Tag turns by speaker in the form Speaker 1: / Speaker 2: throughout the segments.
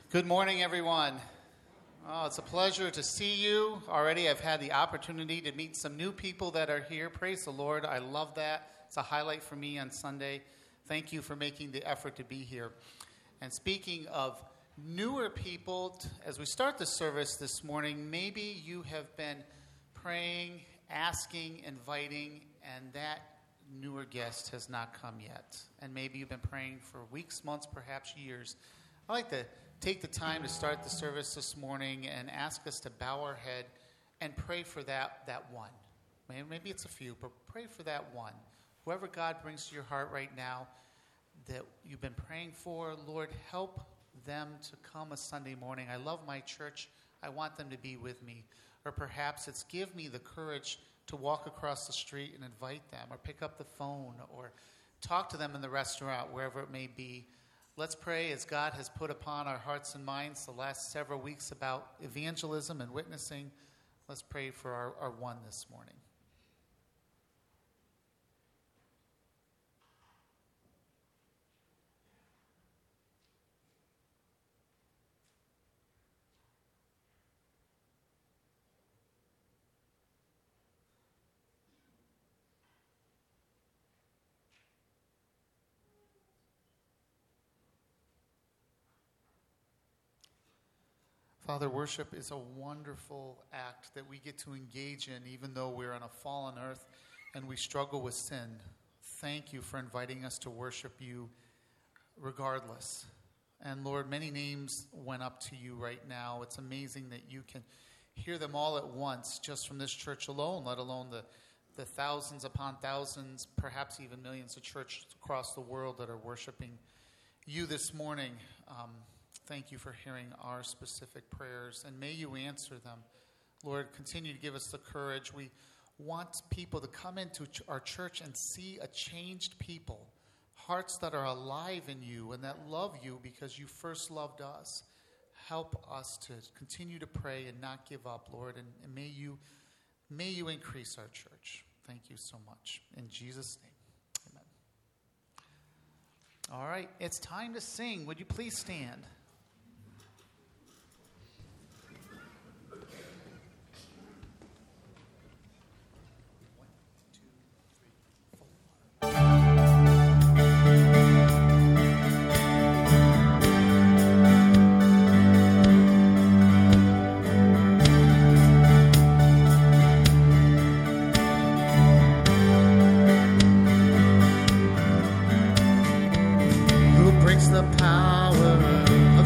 Speaker 1: Good morning, everyone. Oh, it's a pleasure to see you. Already I've had the opportunity to meet some new people that are here. Praise the Lord. I love that. It's a highlight for me on Sunday. Thank you for making the effort to be here. And speaking of newer people, as we start the service this morning, maybe you have been praying, asking, inviting, and that newer guest has not come yet. And maybe you've been praying for weeks, months, perhaps years. I'd like to take the time to start the service this morning and ask us to bow our head and pray for that one. Maybe it's a few, but pray for that one. Whoever God brings to your heart right now that you've been praying for, Lord, help them to come a Sunday morning. I love my church. I want them to be with me. Or perhaps it's give me the courage to walk across the street and invite them, or pick up the phone, or talk to them in the restaurant, wherever it may be. Let's pray as God has put upon our hearts and minds the last several weeks about evangelism and witnessing. Let's pray for our one this morning. Father, worship is a wonderful act that we get to engage in, even though we're on a fallen earth and we struggle with sin. Thank you for inviting us to worship you regardless. And Lord, many names went up to you right now. It's amazing that you can hear them all at once just from this church alone, let alone the thousands upon thousands, perhaps even millions of churches across the world that are worshiping you this morning. Thank you for hearing our specific prayers, and may you answer them. Lord, continue to give us the courage. We want people to come into our church and see a changed people, hearts that are alive in you and that love you because you first loved us. Help us to continue to pray and not give up, Lord, and may you increase our church. Thank you so much. In Jesus' name, amen. All right, it's time to sing. Would you please stand? The power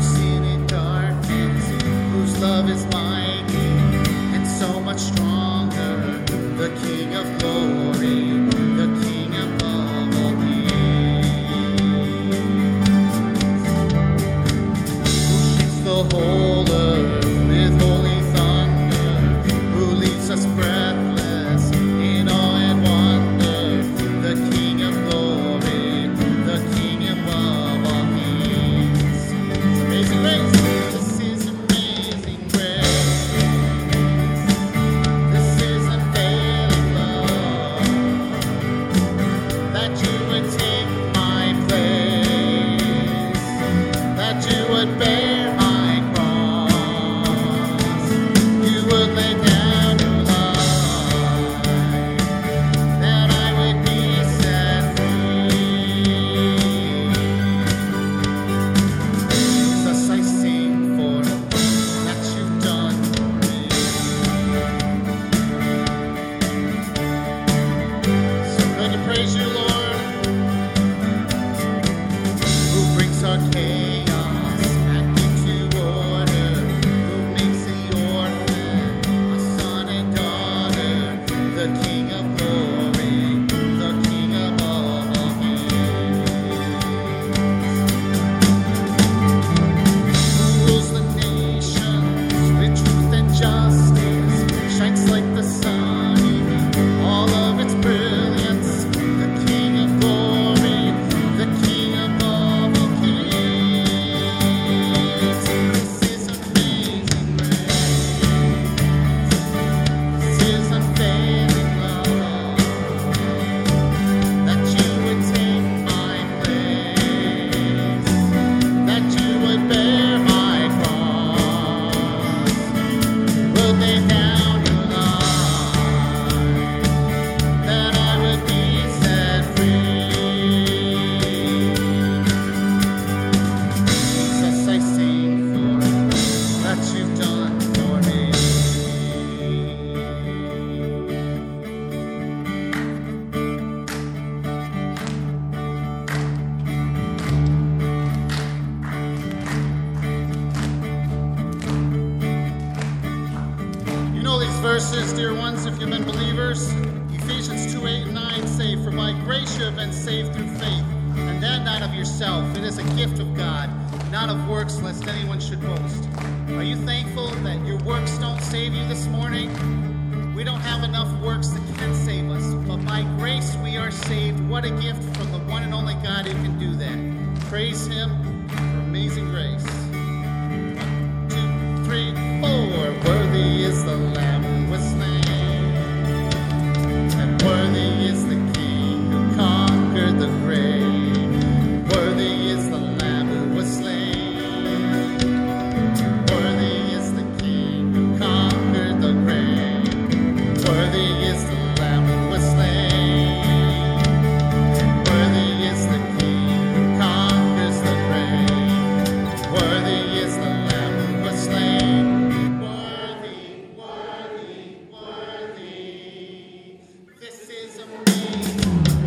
Speaker 1: easier ones if you've been believers. Ephesians 2:8 and 9 say, "For by grace you have been saved through faith, and that not of yourself. It is a gift of God, not of works, lest anyone should boast." Are you thankful that your works don't save you this morning? We don't have enough works that can save us, but by grace we are saved. What a gift from the one and only God who can do that. Praise Him for amazing grace. 1, 2, 3, 4. Worthy is the Lamb who was slain, and worthy is the King who conquered the grave. Worthy is the Lamb who was slain. Worthy is the King who conquered the grave. Worthy is the Lamb who was slain. Worthy is the King who conquers the grave. Worthy is the Lamb who was slain. Worthy, worthy, worthy. This is amazing.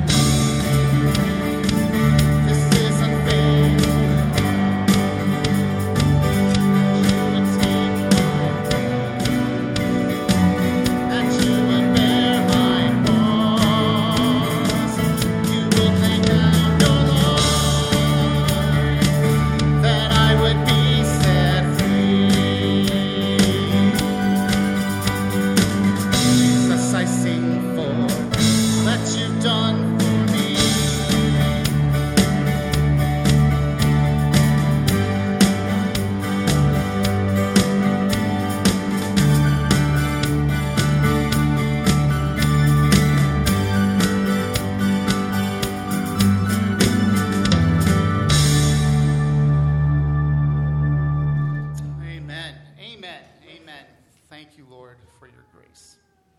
Speaker 1: This is unfailing. You would take that you would bear my cross. You will lay down your life, that I would be set free. Jesus, I sing for that you've done for me. Amen. Amen. Amen. Thank you, Lord, for your grace.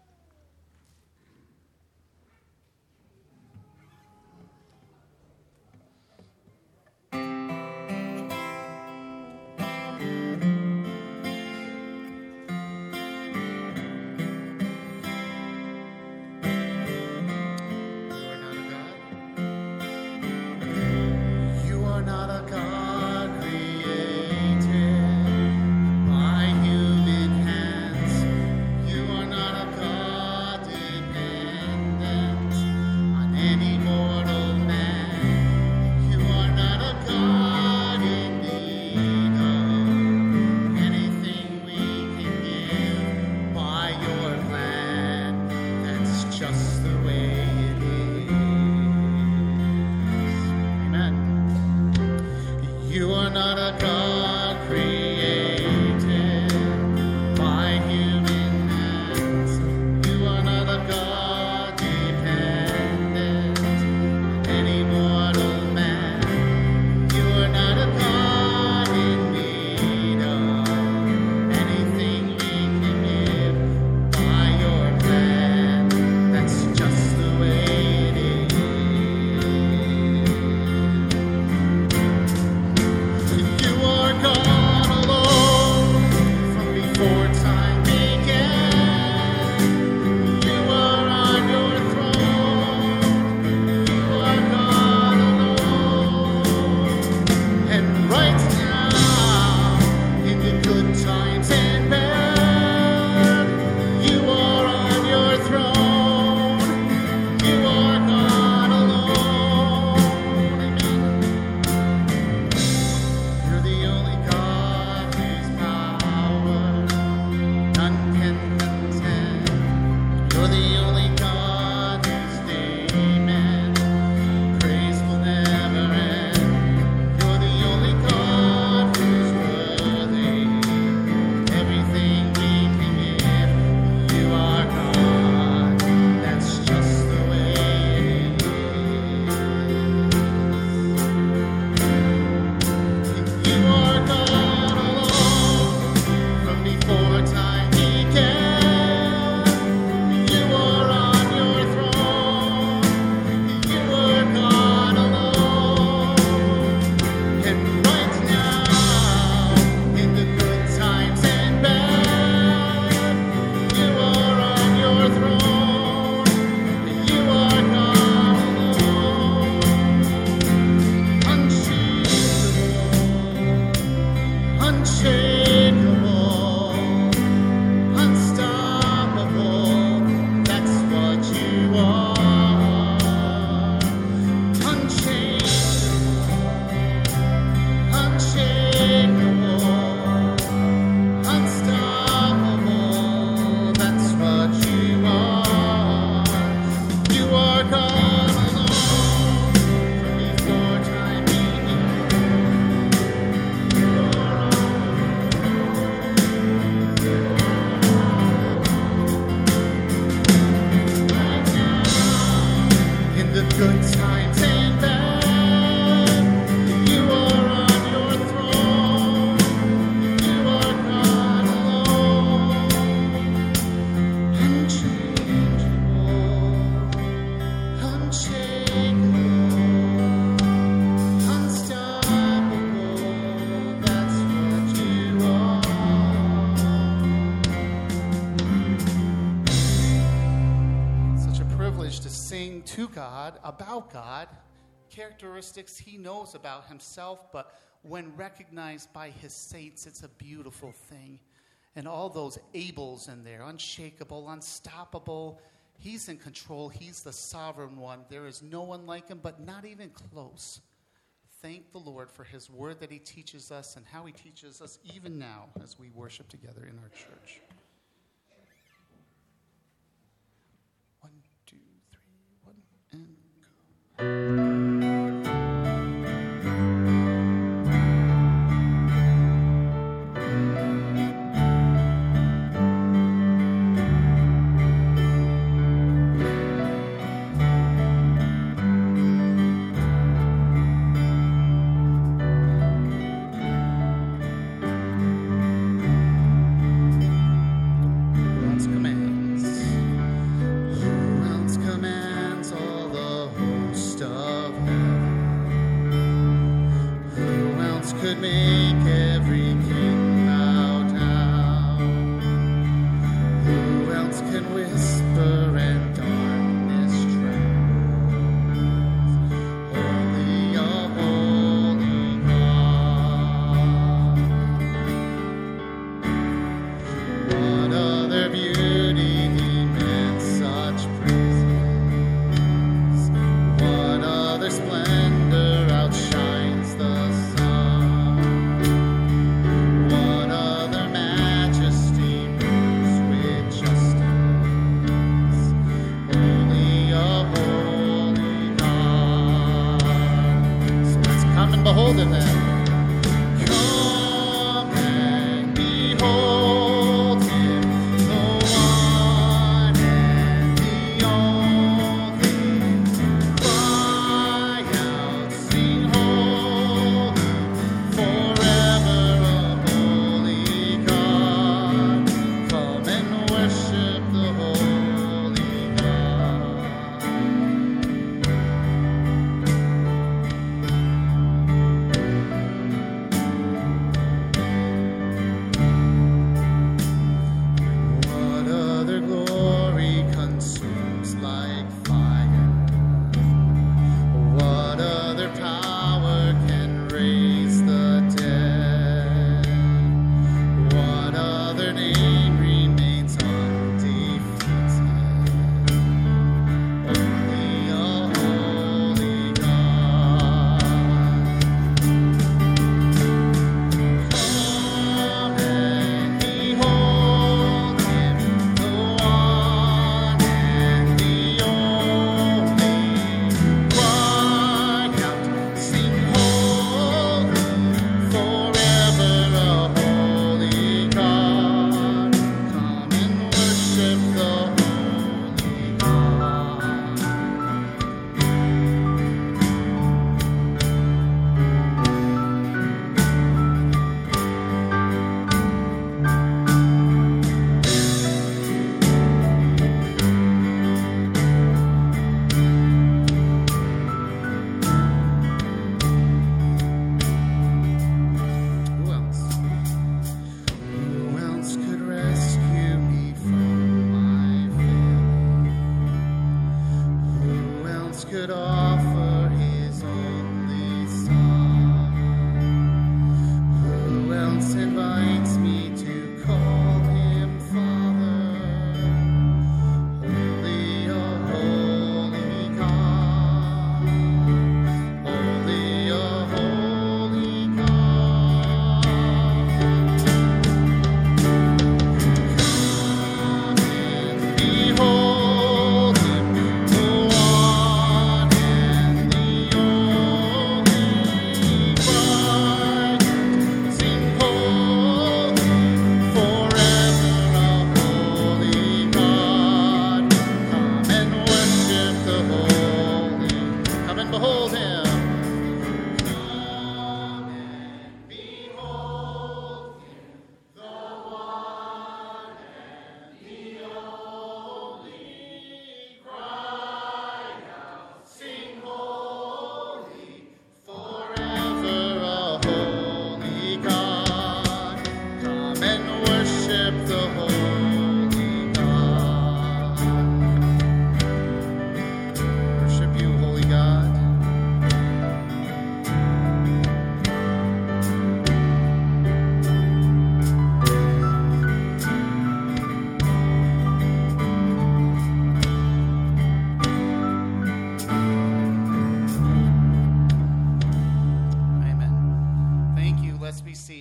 Speaker 1: You are not a God created by human hands. You are not a God dependent on any mortal man. You are not a God in need of anything we can give by your plan. That's just the way it is. Amen. You are not a God created by human hands. You are not a God dependent on any mortal man. You are not a God in need of anything we can give by your plan. That's just the way it is. You are God, about God, characteristics he knows about himself, but when recognized by his saints, it's a beautiful thing. And all those Abels in there, unshakable, unstoppable, he's in control. He's the sovereign one. There is no one like him, but not even close. Thank the Lord for his word that he teaches us and how he teaches us even now as we worship together in our church. 1, 2, 3, 1, and go.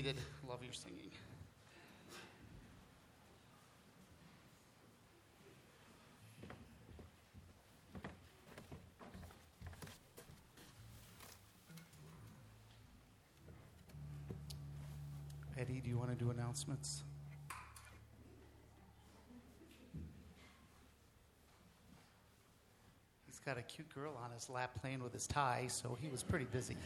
Speaker 1: seated. Love your singing. Eddie, do you want to do announcements? He's got a cute girl on his lap playing with his tie, so he was pretty busy.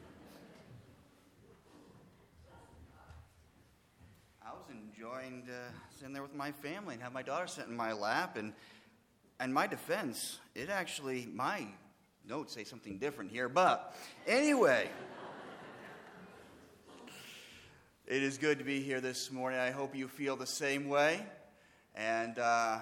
Speaker 2: I was enjoying sitting there with my family and have my daughter sit in my lap. And my defense, my notes say something different here. But anyway, it is good to be here this morning. I hope you feel the same way. And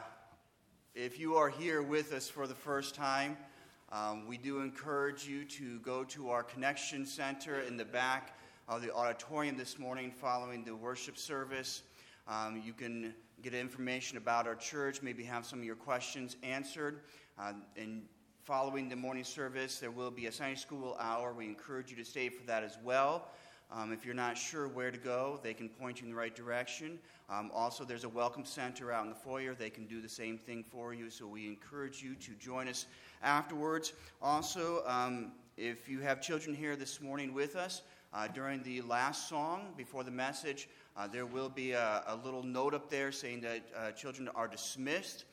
Speaker 2: if you are here with us for the first time, we do encourage you to go to our Connection Center in the back of the auditorium this morning following the worship service. You can get information about our church, maybe have some of your questions answered. And following the morning service, there will be a Sunday school hour. We encourage you to stay for that as well. If you're not sure where to go, they can point you in the right direction. Also, there's a welcome center out in the foyer. They can do the same thing for you, so we encourage you to join us afterwards. Also, if you have children here this morning with us, during the last song before the message, there will be a little note up there saying that children are dismissed.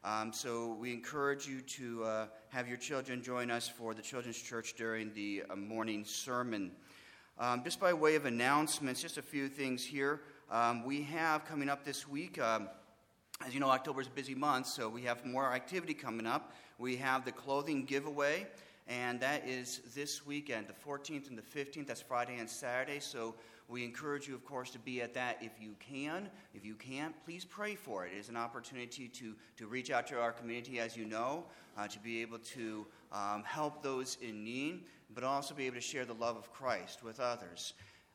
Speaker 2: So we encourage you to have your children join us for the Children's Church during the morning sermon. Just by way of announcements, just a few things here. We have coming up this week, as you know, October is a busy month, so we have more activity coming up. We have the clothing giveaway, and that is this weekend, the 14th and the 15th. That's Friday and Saturday, so we encourage you, of course, to be at that if you can. If you can't, please pray for it. It is an opportunity to reach out to our community, as you know, to be able to help those in need, but also be able to share the love of Christ with others.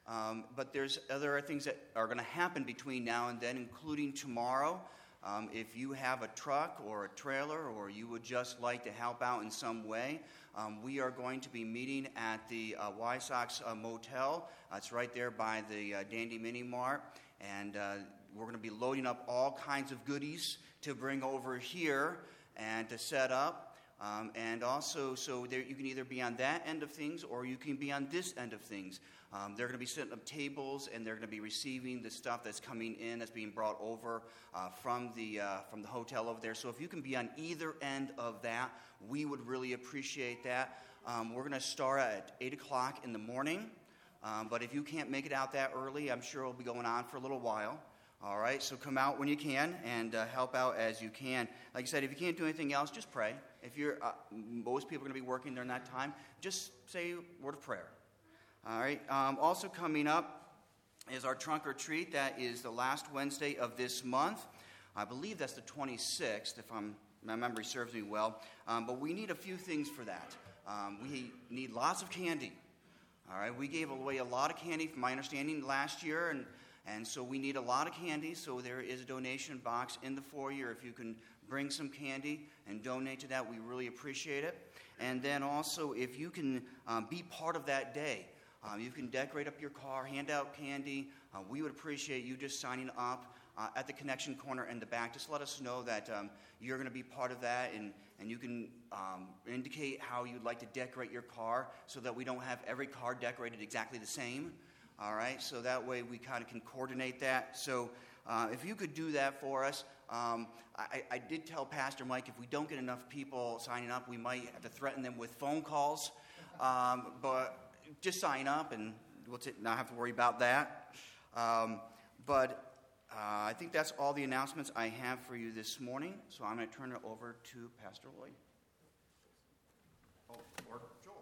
Speaker 2: But there's other things that are going to happen between now and then, including tomorrow. If you have a truck or a trailer or you would just like to help out in some way, we are going to be meeting at the Y Sox Motel. It's right there by the Dandy Mini Mart, and we're going to be loading up all kinds of goodies to bring over here and to set up. And also, so there, you can either be on that end of things or you can be on this end of things. They're going to be setting up tables, and they're going to be receiving the stuff that's coming in, that's being brought over from the hotel over there. So if you can be on either end of that, we would really appreciate that. We're going to start at 8 o'clock in the morning, but if you can't make it out that early, I'm sure it'll be going on for a little while. All right, so come out when you can and help out as you can. Like I said, if you can't do anything else, just pray. If you're, most people are going to be working during that time, just say a word of prayer. All right, also coming up is our trunk or treat. That is the last Wednesday of this month. I believe that's the 26th, if my memory serves me well. But we need a few things for that. We need lots of candy. All right, we gave away a lot of candy, from my understanding, last year, and so we need a lot of candy, so there is a donation box in the foyer. If you can bring some candy and donate to that, we really appreciate it. And then also, if you can be part of that day, you can decorate up your car, hand out candy. We would appreciate you just signing up at the Connection Corner in the back. Just let us know that you're going to be part of that, and you can indicate how you'd like to decorate your car so that we don't have every car decorated exactly the same. All right, so that way we kind of can coordinate that. So if you could do that for us, I did tell Pastor Mike if we don't get enough people signing up, we might have to threaten them with phone calls. But just sign up, and we'll not have to worry about that. But I think that's all the announcements I have for you this morning. So I'm going to turn it over to Pastor Lloyd. Oh, or Joel.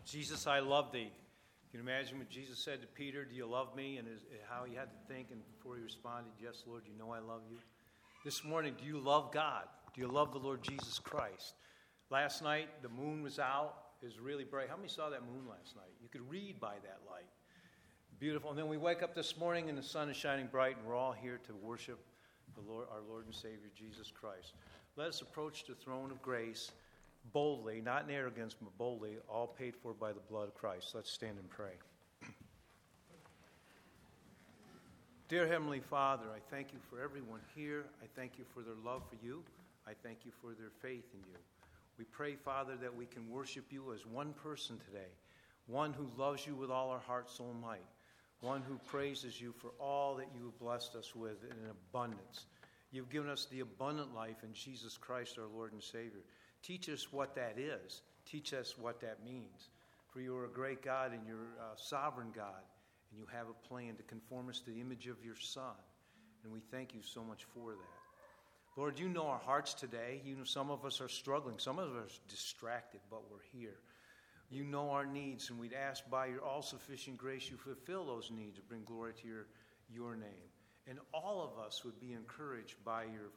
Speaker 3: Jesus, I love thee. You can imagine what Jesus said to Peter, do you love me? And how he had to think, and before he responded, yes, Lord, you know I love you. This morning, do you love God? Do you love the Lord Jesus Christ? Last night, the moon was out. It was really bright. How many saw that moon last night? You could read by that light. Beautiful. And then we wake up this morning and the sun is shining bright, and we're all here to worship the Lord, our Lord and Savior, Jesus Christ. Let us approach the throne of grace boldly, not in arrogance, but boldly, all paid for by the blood of Christ. Let's stand and pray. Dear Heavenly Father, I thank you for everyone here. I thank you for their love for you. I thank you for their faith in you. We pray, Father, that we can worship you as one person today, one who loves you with all our heart, soul, and might, one who praises you for all that you have blessed us with in abundance. You've given us the abundant life in Jesus Christ, our Lord and Savior. Teach us what that is. Teach us what that means. For you are a great God and you're a sovereign God, and you have a plan to conform us to the image of your Son. And we thank you so much for that. Lord, you know our hearts today. You know some of us are struggling. Some of us are distracted, but we're here. You know our needs, and we'd ask by your all-sufficient grace you fulfill those needs and bring glory to your name. And all of us would be encouraged by your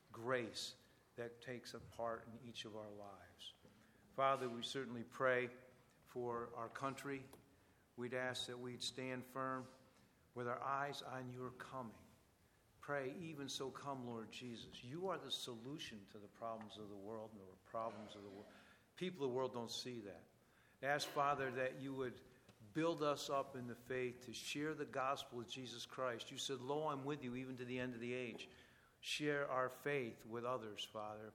Speaker 3: grace that takes a part in each of our lives. Father, we certainly pray for our country. We'd ask that we'd stand firm with our eyes on your coming. Pray, even so come, Lord Jesus. You are the solution to the problems of the world and the problems of the world. People of the world don't see that. Ask, Father, that you would build us up in the faith to share the gospel of Jesus Christ. You said, lo, I'm with you even to the end of the age. Share our faith with others, Father.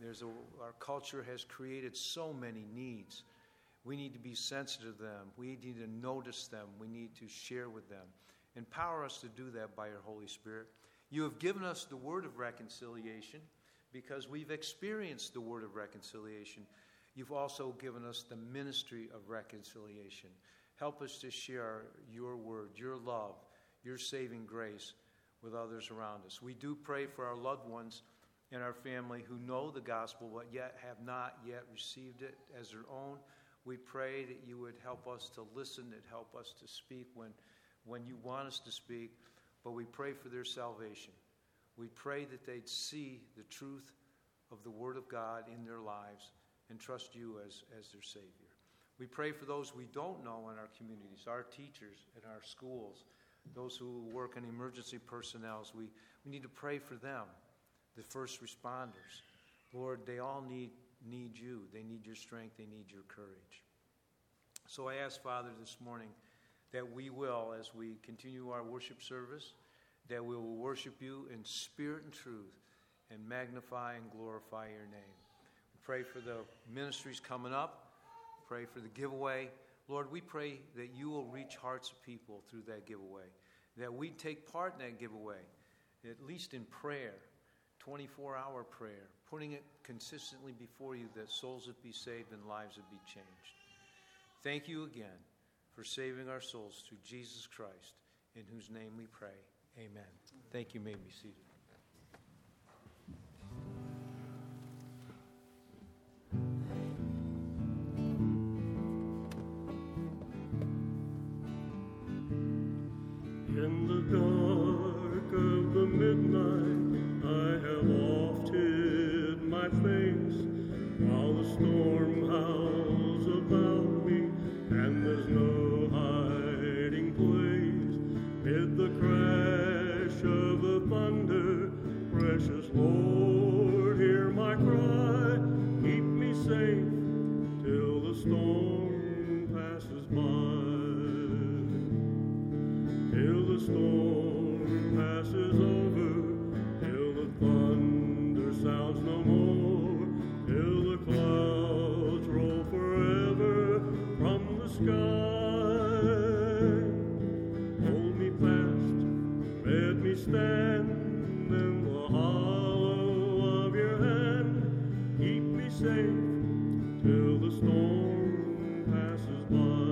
Speaker 3: Our culture has created so many needs. We need to be sensitive to them. We need to notice them. We need to share with them. Empower us to do that by your Holy Spirit. You have given us the word of reconciliation because we've experienced the word of reconciliation. You've also given us the ministry of reconciliation. Help us to share your word, your love, your saving grace with others around us. We do pray for our loved ones in our family who know the gospel but yet have not yet received it as their own. We pray that you would help us to listen, and help us to speak when you want us to speak, but we pray for their salvation. We pray that they'd see the truth of the Word of God in their lives and trust you as their Savior. We pray for those we don't know in our communities, our teachers in our schools, those who work in emergency personnel. We need to pray for them, the first responders. Lord, they all need you. They need your strength. They need your courage. So I ask, Father, this morning that we will, as we continue our worship service, that we will worship you in spirit and truth and magnify and glorify your name. We pray for the ministries coming up. Pray for the giveaway. Lord, we pray that you will reach hearts of people through that giveaway, that we take part in that giveaway, at least in prayer, 24-hour prayer, putting it consistently before you that souls would be saved and lives would be changed. Thank you again for saving our souls through Jesus Christ, in whose name we pray. Amen. Thank you. You may be seated.
Speaker 4: In the dark of the midnight, I have oft hid my face, while the storm howls about me, and there's no hiding place. Mid the crash of the thunder, precious Lord, hear my cry. Keep me safe till the storm passes by. Till the storm passes over, till the thunder sounds no more, till the clouds roll forever from the sky. Hold me fast, bid me stand in the hollow of your hand. Keep me safe till the storm passes by.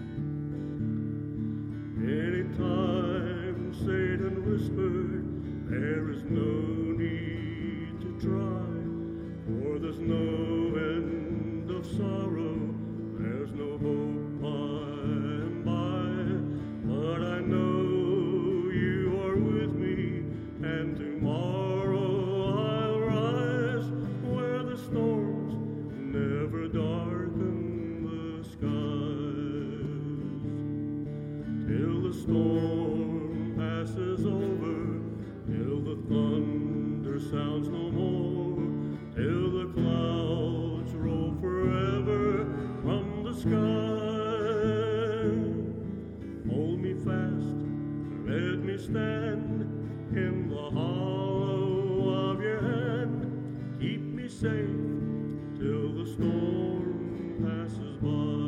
Speaker 4: Anytime Satan whispered There is no need to try, for there's no end of sorrow. There's no hope by and by, but I know you are with me, and tomorrow I'll rise where the storms never darken the skies. Till the storm passes over, till the thunder sounds no more, till the clouds roll forever from the sky. Hold me fast, let me stand in the hollow of your hand. Keep me safe till the storm passes by.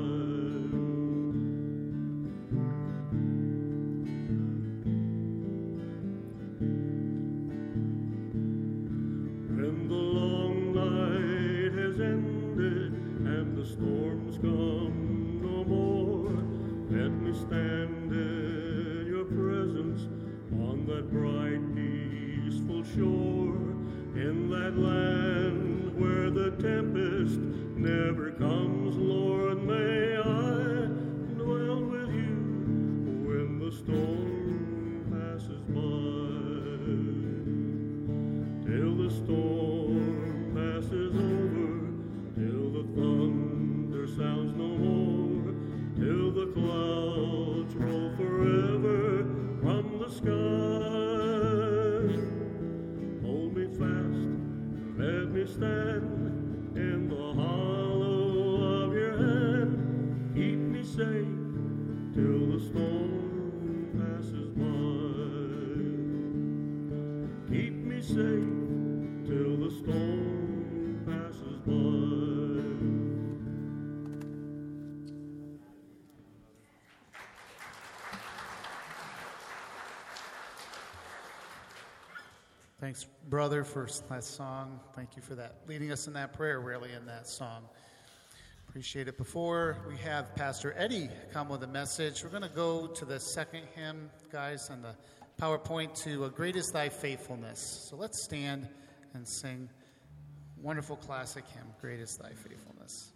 Speaker 4: When the long night has ended and the storms come no more, let me stand in your presence on that bright, peaceful shore, in that land where the tempest never comes. Lord, may I dwell with you when the storm passes by. Till the storm passes over, till the thunder sounds no more, till the clouds roll forever from the sky. Hold me fast, let me stand in the hollow of your hand. Keep me safe till the storm passes by. Keep me safe till the storm passes by.
Speaker 1: Thanks, brother, for that song. Thank you for that, leading us in that prayer, really, in that song. Appreciate it. Before we have Pastor Eddie come with a message, we're going to go to the second hymn, guys, on the PowerPoint, to Great is Thy Faithfulness. So let's stand and sing wonderful classic hymn, Great is Thy Faithfulness.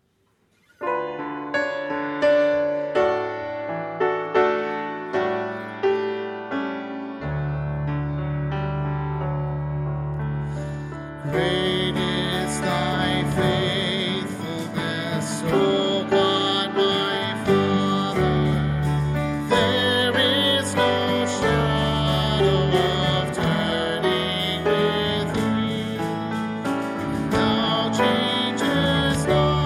Speaker 1: Great is thy faithfulness, O God, my Father. There is no shadow of turning with thee. Thou changest not.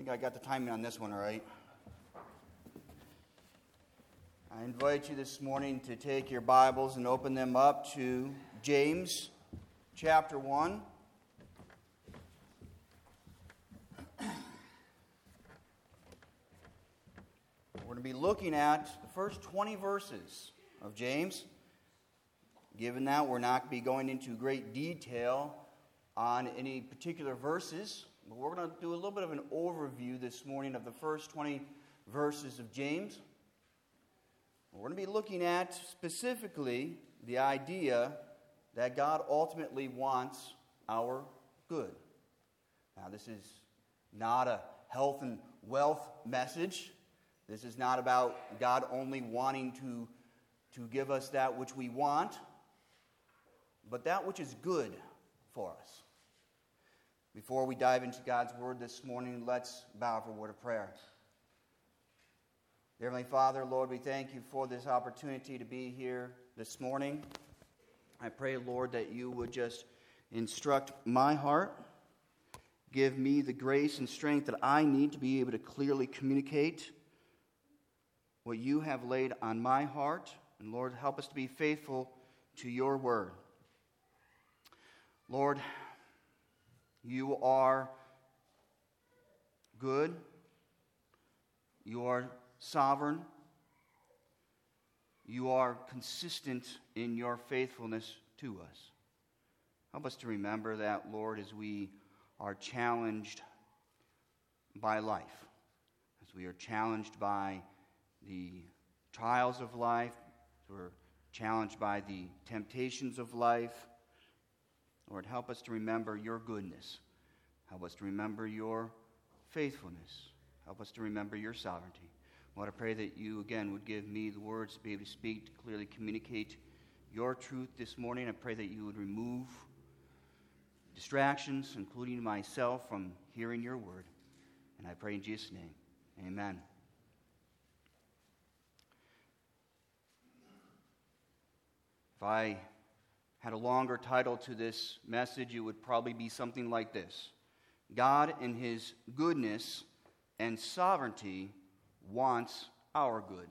Speaker 2: think I got the timing on this one all right. I invite you this morning to take your Bibles and open them up to James chapter 1. We're going to be looking at the first 20 verses of James. Given that we're not going to be going into great detail on any particular verses, but we're going to do a little bit of an overview this morning of the first 20 verses of James. We're going to be looking at specifically the idea that God ultimately wants our good. Now, this is not a health and wealth message. This is not about God only wanting to give us that which we want, but that which is good for us. Before we dive into God's Word this morning, let's bow for a word of prayer. Dear Heavenly Father, Lord, we thank you for this opportunity to be here this morning. I pray, Lord, that you would just instruct my heart, give me the grace and strength that I need to be able to clearly communicate what you have laid on my heart. And Lord, help us to be faithful to your word. Lord, you are good. You are sovereign. You are consistent in your faithfulness to us. Help us to remember that, Lord, as we are challenged by life, as we are challenged by the trials of life, as we're challenged by the temptations of life. Lord, help us to remember your goodness. Help us to remember your faithfulness. Help us to remember your sovereignty. Lord, I pray that you, again, would give me the words to be able to speak, to clearly communicate your truth this morning. I pray that you would remove distractions, including myself, from hearing your word. And I pray in Jesus' name, amen. If I had a longer title to this message, it would probably be something like this: God in his goodness and sovereignty wants our good.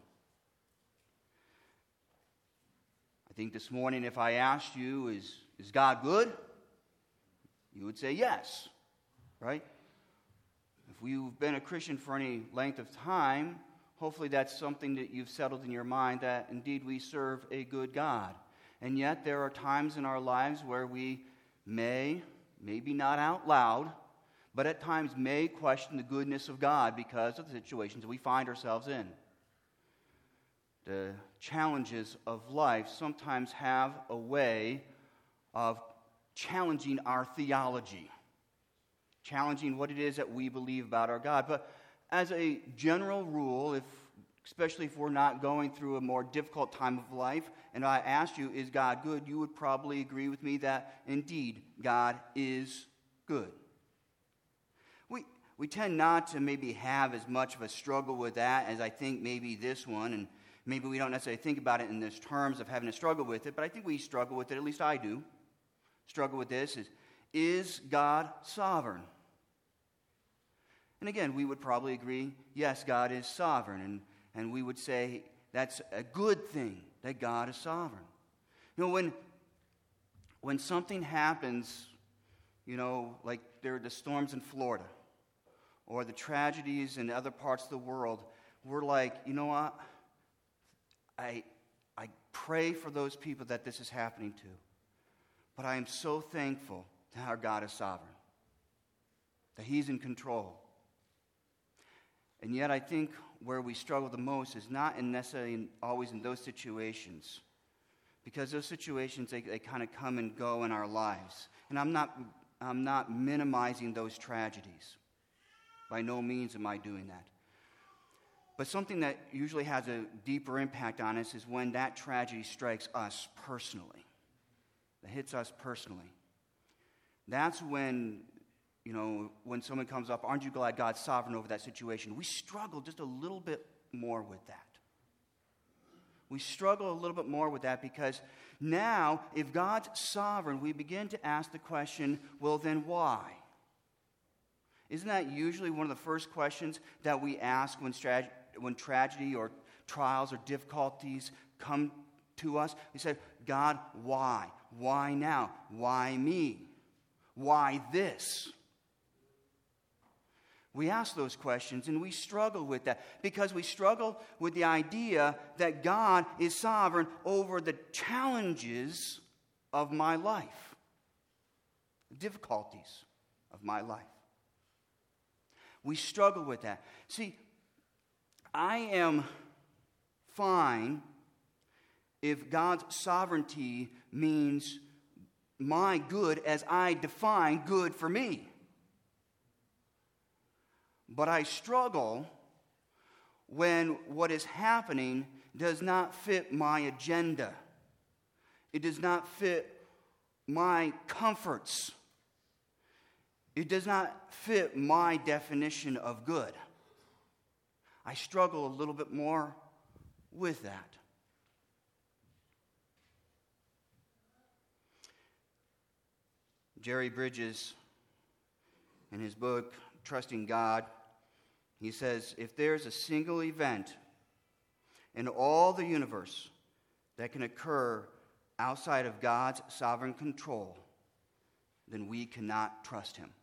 Speaker 2: I think this morning, if I asked you, is God good? You would say yes, right? If you've been a Christian for any length of time, hopefully that's something that you've settled in your mind, that indeed we serve a good God. And yet there are times in our lives where we maybe not out loud, but at times may question the goodness of God because of the situations that we find ourselves in. The challenges of life sometimes have a way of challenging our theology, challenging what it is that we believe about our God. But as a general rule, especially if we're not going through a more difficult time of life, and I asked you, is God good? You would probably agree with me that indeed God is good. We tend not to maybe have as much of a struggle with that as I think maybe this one, and maybe we don't necessarily think about it in this terms of having a struggle with it, but I think we struggle with it, at least I do. Struggle with this is God sovereign? And again, we would probably agree, yes, God is sovereign, and we would say that's a good thing that God is sovereign. You know, when something happens, you know, like there are the storms in Florida or the tragedies in other parts of the world, we're like, you know what? I pray for those people that this is happening to. But I am so thankful that our God is sovereign, that he's in control. And yet I think where we struggle the most is not necessarily always in those situations, because those situations, they kind of come and go in our lives. And I'm not minimizing those tragedies. By no means am I doing that. But something that usually has a deeper impact on us is when that tragedy strikes us personally. It hits us personally. That's when, you know, when someone comes up, aren't you glad God's sovereign over that situation? We struggle just a little bit more with that. We struggle a little bit more with that because now, if God's sovereign, we begin to ask the question, well, then why? Isn't that usually one of the first questions that we ask when tragedy or trials or difficulties come to us? We say, God, why? Why now? Why me? Why this? We ask those questions and we struggle with that because we struggle with the idea that God is sovereign over the challenges of my life, the difficulties of my life. We struggle with that. See, I am fine if God's sovereignty means my good as I define good for me. But I struggle when what is happening does not fit my agenda. It does not fit my comforts. It does not fit my definition of good. I struggle a little bit more with that. Jerry Bridges, in his book, Trusting God, he says, if there's a single event in all the universe that can occur outside of God's sovereign control, then we cannot trust him.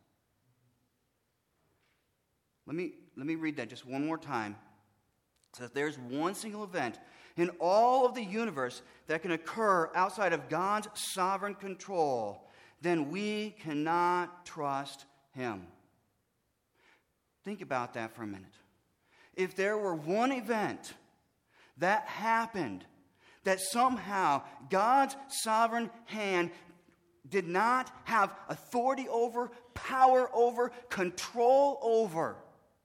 Speaker 2: Let me read that just one more time. It says, there's one single event in all of the universe that can occur outside of God's sovereign control, then we cannot trust him. Think about that for a minute. If there were one event that happened that somehow God's sovereign hand did not have authority over, power over, control over,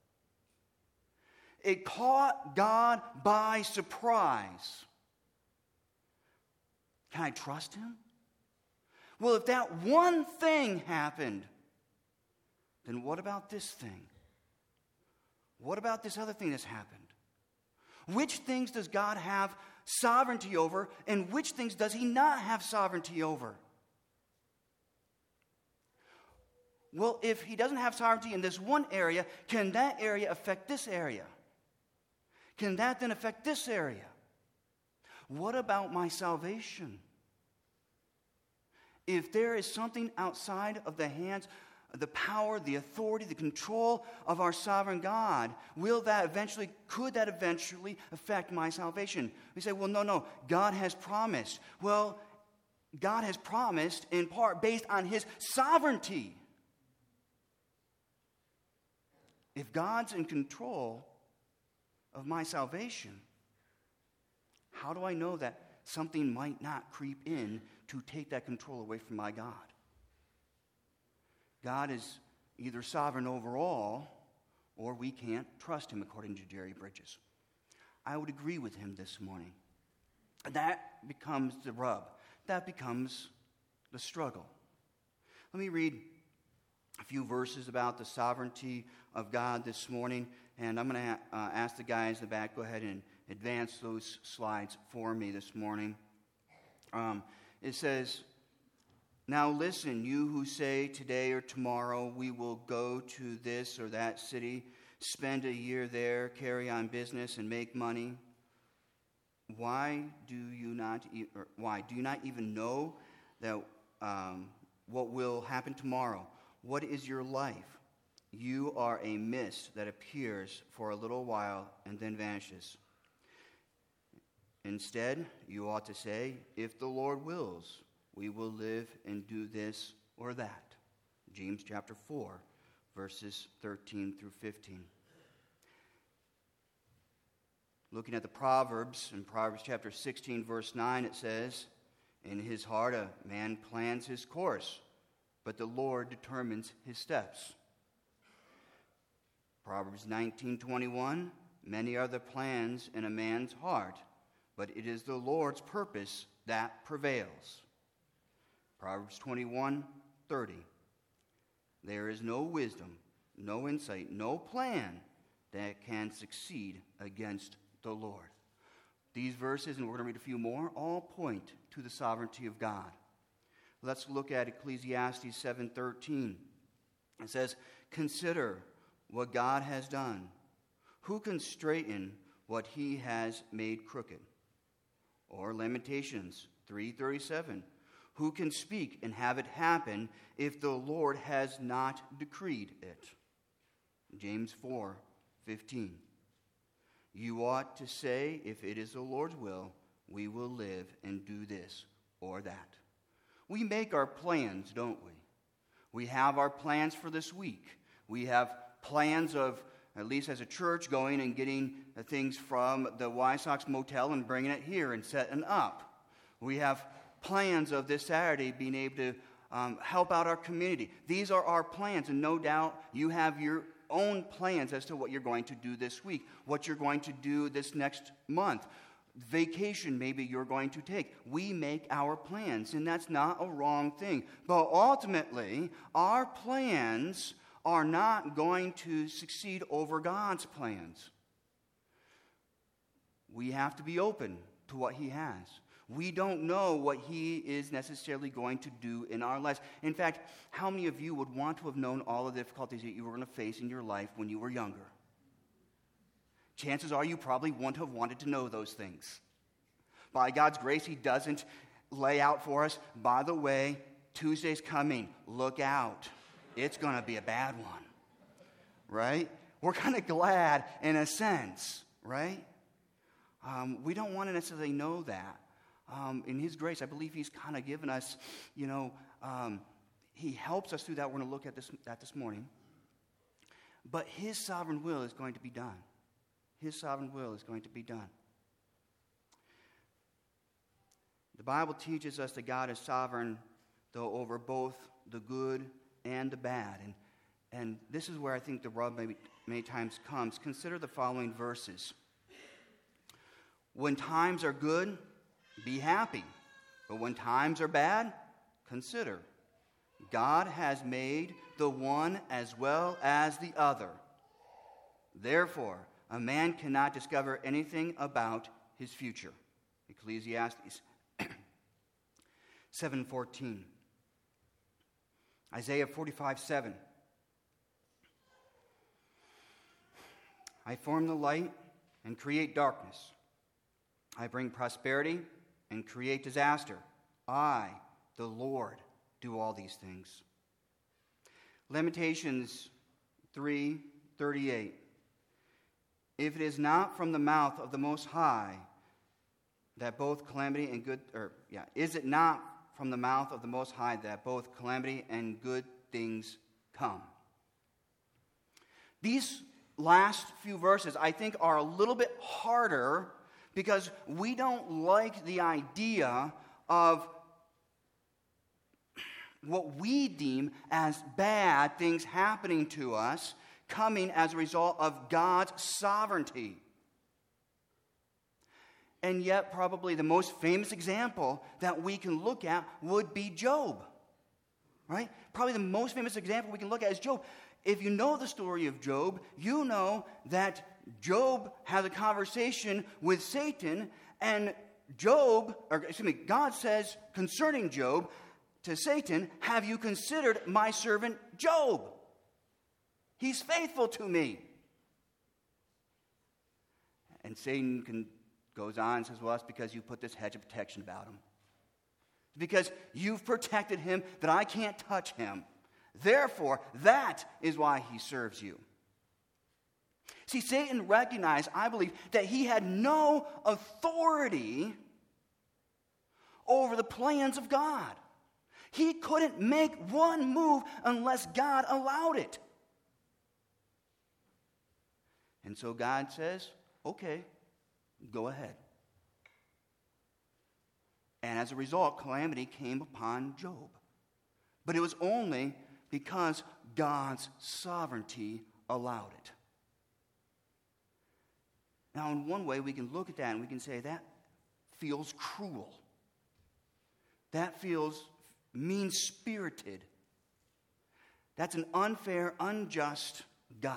Speaker 2: it caught God by surprise, can I trust him? Well, if that one thing happened, then what about this thing? What about this other thing that's happened? Which things does God have sovereignty over, and which things does he not have sovereignty over? Well, if he doesn't have sovereignty in this one area, can that area affect this area? Can that then affect this area? What about my salvation? If there is something outside of the hands, the power, the authority, the control of our sovereign God, could that eventually affect my salvation? We say, well, no, God has promised. Well, God has promised in part based on his sovereignty. If God's in control of my salvation, how do I know that something might not creep in to take that control away from my God? God is either sovereign over all, or we can't trust him, according to Jerry Bridges. I would agree with him this morning. That becomes the rub. That becomes the struggle. Let me read a few verses about the sovereignty of God this morning, and I'm going to ask the guys in the back, go ahead and advance those slides for me this morning. It says, now listen, you who say today or tomorrow we will go to this or that city, spend a year there, carry on business, and make money. Why do you not even know that what will happen tomorrow? What is your life? You are a mist that appears for a little while and then vanishes. Instead, you ought to say, if the Lord wills, we will live and do this or that. James chapter 4, verses 13 through 15. Looking at the Proverbs, in Proverbs chapter 16, verse 9, it says, in his heart a man plans his course, but the Lord determines his steps. Proverbs 19:21, many are the plans in a man's heart, but it is the Lord's purpose that prevails. Proverbs 21:30, there is no wisdom, no insight, no plan that can succeed against the Lord. These verses, and we're going to read a few more, all point to the sovereignty of God. Let's look at Ecclesiastes 7:13. It says, consider what God has done. Who can straighten what he has made crooked? Or Lamentations 3:37. Who can speak and have it happen if the Lord has not decreed it? James 4:15. You ought to say, if it is the Lord's will, we will live and do this or that. We make our plans, don't we? We have our plans for this week. We have plans of, at least as a church, going and getting things from the Wysox Motel and bringing it here and setting up. We have plans of this Saturday being able to help out our community. These are our plans, and no doubt you have your own plans as to what you're going to do this week, what you're going to do this next month. Vacation maybe you're going to take. We make our plans, and that's not a wrong thing. But ultimately, our plans are not going to succeed over God's plans. We have to be open to what he has. We don't know what he is necessarily going to do in our lives. In fact, how many of you would want to have known all the difficulties that you were going to face in your life when you were younger? Chances are you probably wouldn't have wanted to know those things. By God's grace, he doesn't lay out for us, by the way, Tuesday's coming, look out. It's going to be a bad one, right? We're kind of glad in a sense, right? We don't want to necessarily know that. In his grace, I believe he's kind of given us, he helps us through that. We're going to look at this morning. But his sovereign will is going to be done. His sovereign will is going to be done. The Bible teaches us that God is sovereign, though, over both the good and the bad. And this is where I think the rub many times comes. Consider the following verses. When times are good, be happy. But when times are bad, consider. God has made the one as well as the other. Therefore, a man cannot discover anything about his future. Ecclesiastes 7:14. Isaiah 45:7. I form the light and create darkness. I bring prosperity and create disaster. I, the Lord, do all these things. Lamentations 3:38. If it is not from the mouth of the Most High that both calamity and good, is it not from the mouth of the Most High that both calamity and good things come? These last few verses, I think, are a little bit harder because we don't like the idea of what we deem as bad things happening to us coming as a result of God's sovereignty. And yet, probably the most famous example that we can look at would be Job. Right? Probably the most famous example we can look at is Job. If you know the story of Job, you know that Job has a conversation with Satan, and God says concerning Job to Satan, have you considered my servant Job? He's faithful to me. And Satan goes on and says, well, that's because you put this hedge of protection about him. Because you've protected him that I can't touch him. Therefore, that is why he serves you. See, Satan recognized, I believe, that he had no authority over the plans of God. He couldn't make one move unless God allowed it. And so God says, okay, go ahead. And as a result, calamity came upon Job. But it was only because God's sovereignty allowed it. Now, in one way, we can look at that and we can say that feels cruel. That feels mean-spirited. That's an unfair, unjust God.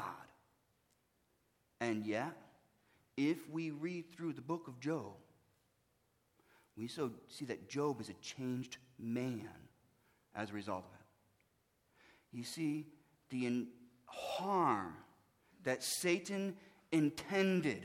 Speaker 2: And yet, if we read through the book of Job, we see that Job is a changed man as a result of it. You see, the harm that Satan intended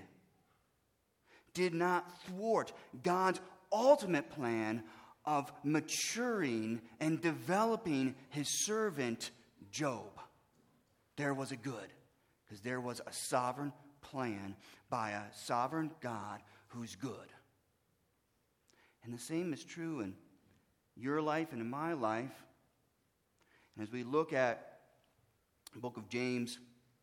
Speaker 2: did not thwart God's ultimate plan of maturing and developing his servant Job. There was a good, because there was a sovereign plan by a sovereign God who's good. And the same is true in your life and in my life. And as we look at the book of James,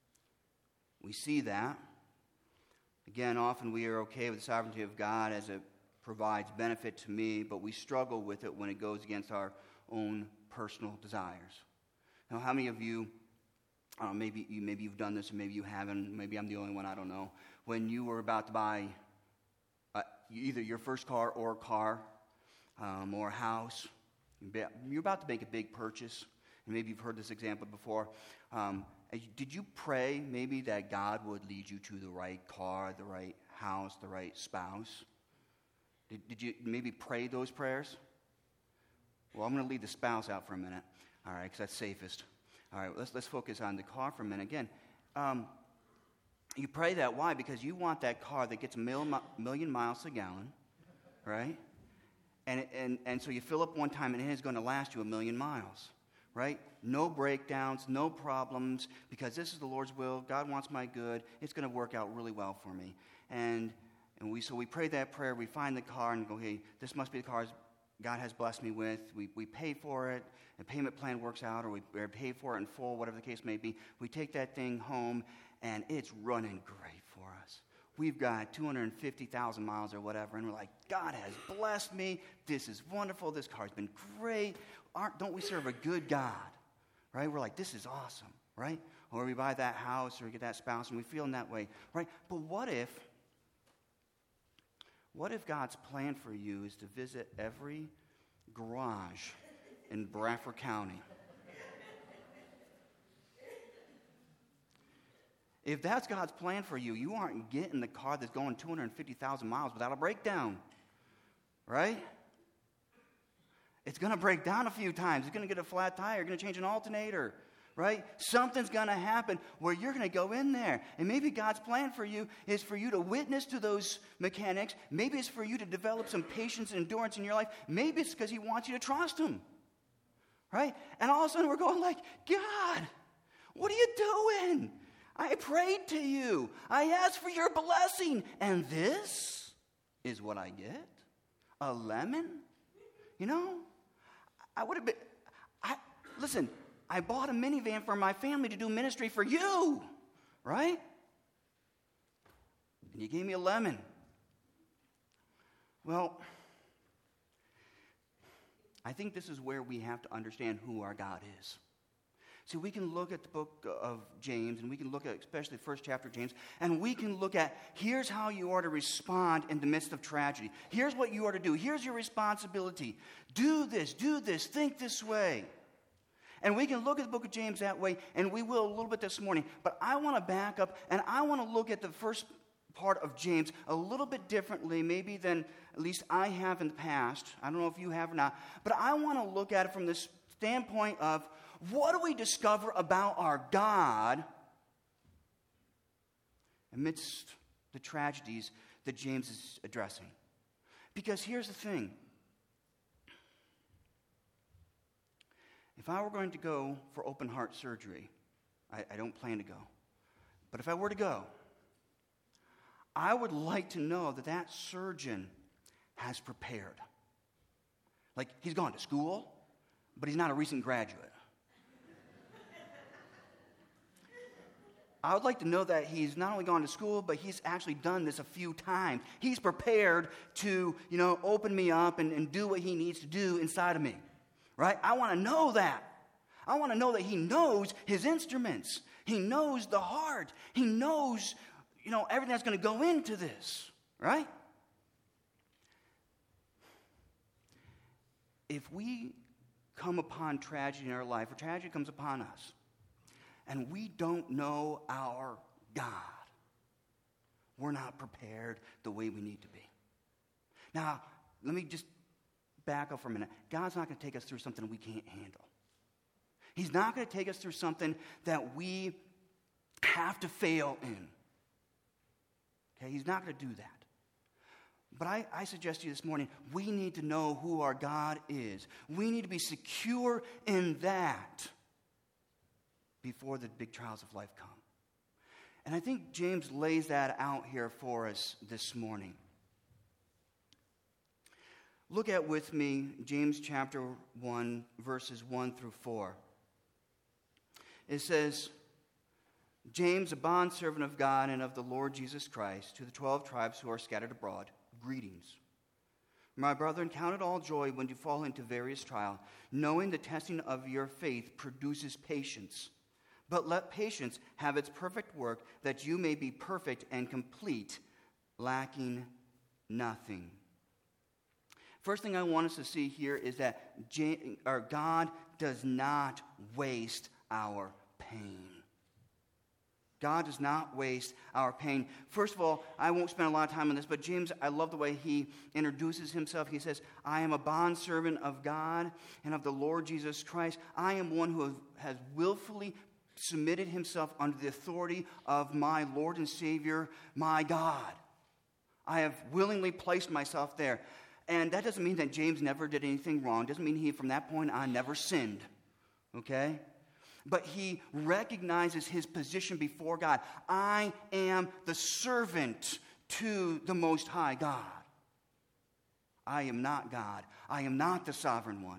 Speaker 2: we see that. Again, often we are okay with the sovereignty of God as it provides benefit to me, but we struggle with it when it goes against our own personal desires. Now, how many of you, maybe you've done this, or maybe you haven't, maybe I'm the only one, I don't know, when you were about to buy either your first car or a car or a house, you're about to make a big purchase, and maybe you've heard this example before. Did you pray maybe that God would lead you to the right car, the right house, the right spouse? Did you maybe pray those prayers? Well, I'm going to leave the spouse out for a minute, all right, because that's safest. All right, let's focus on the car for a minute. Again, you pray that. Why? Because you want that car that gets a million miles a gallon, right? And so you fill up one time, and it is going to last you a million miles, right? No breakdowns, no problems, because this is the Lord's will. God wants my good. It's going to work out really well for me. And we pray that prayer. We find the car and go, hey, this must be the car God has blessed me with. We pay for it. The payment plan works out, or we pay for it in full, whatever the case may be. We take that thing home, and it's running great for us. We've got 250,000 miles or whatever, and we're like, God has blessed me. This is wonderful. This car's been great. Don't we serve a good God? Right? We're like, this is awesome, right? Or we buy that house or we get that spouse, and we feel in that way, right? But what if God's plan for you is to visit every garage in Bradford County? If that's God's plan for you, you aren't getting the car that's going 250,000 miles without a breakdown, right? It's going to break down a few times. It's going to get a flat tire. You're going to change an alternator, right? Something's going to happen where you're going to go in there. And maybe God's plan for you is for you to witness to those mechanics. Maybe it's for you to develop some patience and endurance in your life. Maybe it's because he wants you to trust him, right? And all of a sudden we're going like, God, what are you doing? I prayed to you. I asked for your blessing. And this is what I get? A lemon? You know, I would have been, listen, I bought a minivan for my family to do ministry for you, right? And you gave me a lemon. Well, I think this is where we have to understand who our God is. See, we can look at the book of James, and we can look at especially the first chapter of James, and we can look at, here's how you are to respond in the midst of tragedy. Here's what you are to do. Here's your responsibility. Do this, think this way. And we can look at the book of James that way, and we will a little bit this morning. But I want to back up, and I want to look at the first part of James a little bit differently, maybe than at least I have in the past. I don't know if you have or not. But I want to look at it from this standpoint of, what do we discover about our God amidst the tragedies that James is addressing? Because here's the thing. If I were going to go for open heart surgery, I don't plan to go. But if I were to go, I would like to know that that surgeon has prepared. Like, he's gone to school, but he's not a recent graduate. I would like to know that he's not only gone to school, but he's actually done this a few times. He's prepared to, open me up and do what he needs to do inside of me, right? I want to know that. I want to know that he knows his instruments. He knows the heart. He knows, everything that's going to go into this, right? If we come upon tragedy in our life, or tragedy comes upon us, and we don't know our God, we're not prepared the way we need to be. Now, let me just back up for a minute. God's not going to take us through something we can't handle. He's not going to take us through something that we have to fail in. Okay, he's not going to do that. But I suggest to you this morning, we need to know who our God is. We need to be secure in that before the big trials of life come. And I think James lays that out here for us this morning. Look at with me James chapter 1, verses 1 through 4. It says, James, a bondservant of God and of the Lord Jesus Christ, to the 12 tribes who are scattered abroad, greetings. My brethren, count it all joy when you fall into various trials, knowing the testing of your faith produces patience. But let patience have its perfect work, that you may be perfect and complete, lacking nothing. First thing I want us to see here is that God does not waste our pain. God does not waste our pain. First of all, I won't spend a lot of time on this, but James, I love the way he introduces himself. He says, I am a bondservant of God and of the Lord Jesus Christ. I am one who has willfully submitted himself under the authority of my Lord and Savior, my God. I have willingly placed myself there. And that doesn't mean that James never did anything wrong. It doesn't mean he, from that point on, never sinned. Okay? But he recognizes his position before God. I am the servant to the Most High God. I am not God. I am not the sovereign one.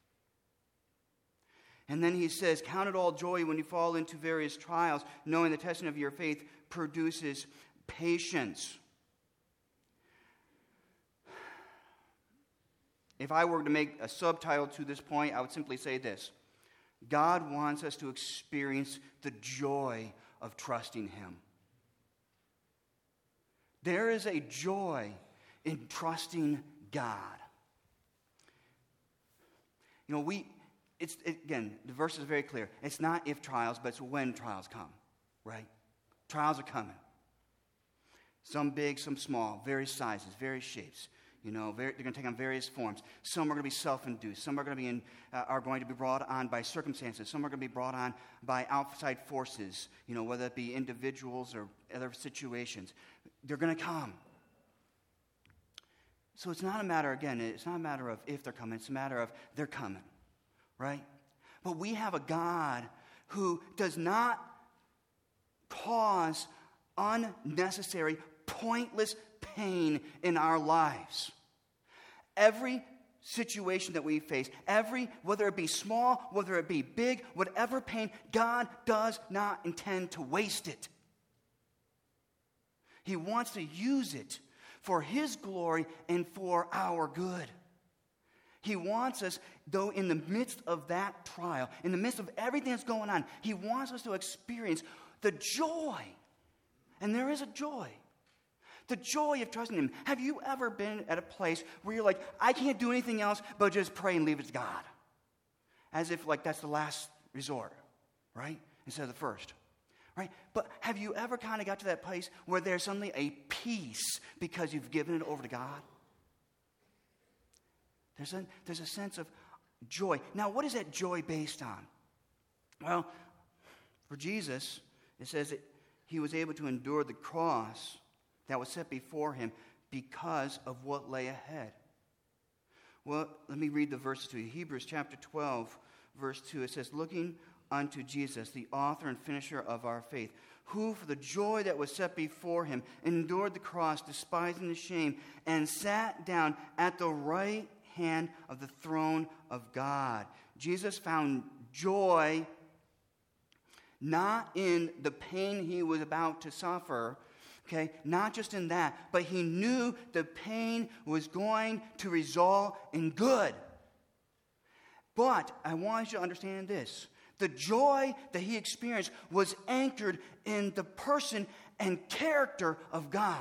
Speaker 2: And then he says, count it all joy when you fall into various trials, knowing the testing of your faith produces patience. If I were to make a subtitle to this point, I would simply say this. God wants us to experience the joy of trusting him. There is a joy in trusting God. You know, again, the verse is very clear. It's not if trials, but it's when trials come, right? Trials are coming. Some big, some small, various sizes, various shapes. You know, they're going to take on various forms. Some are going to be self-induced. Some are going to be brought on by circumstances. Some are going to be brought on by outside forces, you know, whether it be individuals or other situations. They're going to come. So it's not a matter, again, it's not a matter of if they're coming. It's a matter of they're coming, right? But we have a God who does not cause unnecessary, pointless pain in our lives. Every situation that we face, whether it be small, whether it be big, whatever pain, God does not intend to waste it. He wants to use it for his glory and for our good. He wants us, though, in the midst of that trial, in the midst of everything that's going on, he wants us to experience the joy. And there is a joy. The joy of trusting him. Have you ever been at a place where you're like, I can't do anything else but just pray and leave it to God? As if like that's the last resort, right? Instead of the first, right? But have you ever kind of got to that place where there's suddenly a peace because you've given it over to God? There's a sense of joy. Now, what is that joy based on? Well, for Jesus, it says that he was able to endure the cross that was set before him because of what lay ahead. Well, let me read the verses to you. Hebrews chapter 12, verse 2. It says, looking unto Jesus, the author and finisher of our faith, who for the joy that was set before him endured the cross, despising the shame, and sat down at the right hand of the throne of God. Jesus found joy not in the pain he was about to suffer, okay, not just in that, but he knew the pain was going to result in good. But I want you to understand this. The joy that he experienced was anchored in the person and character of God.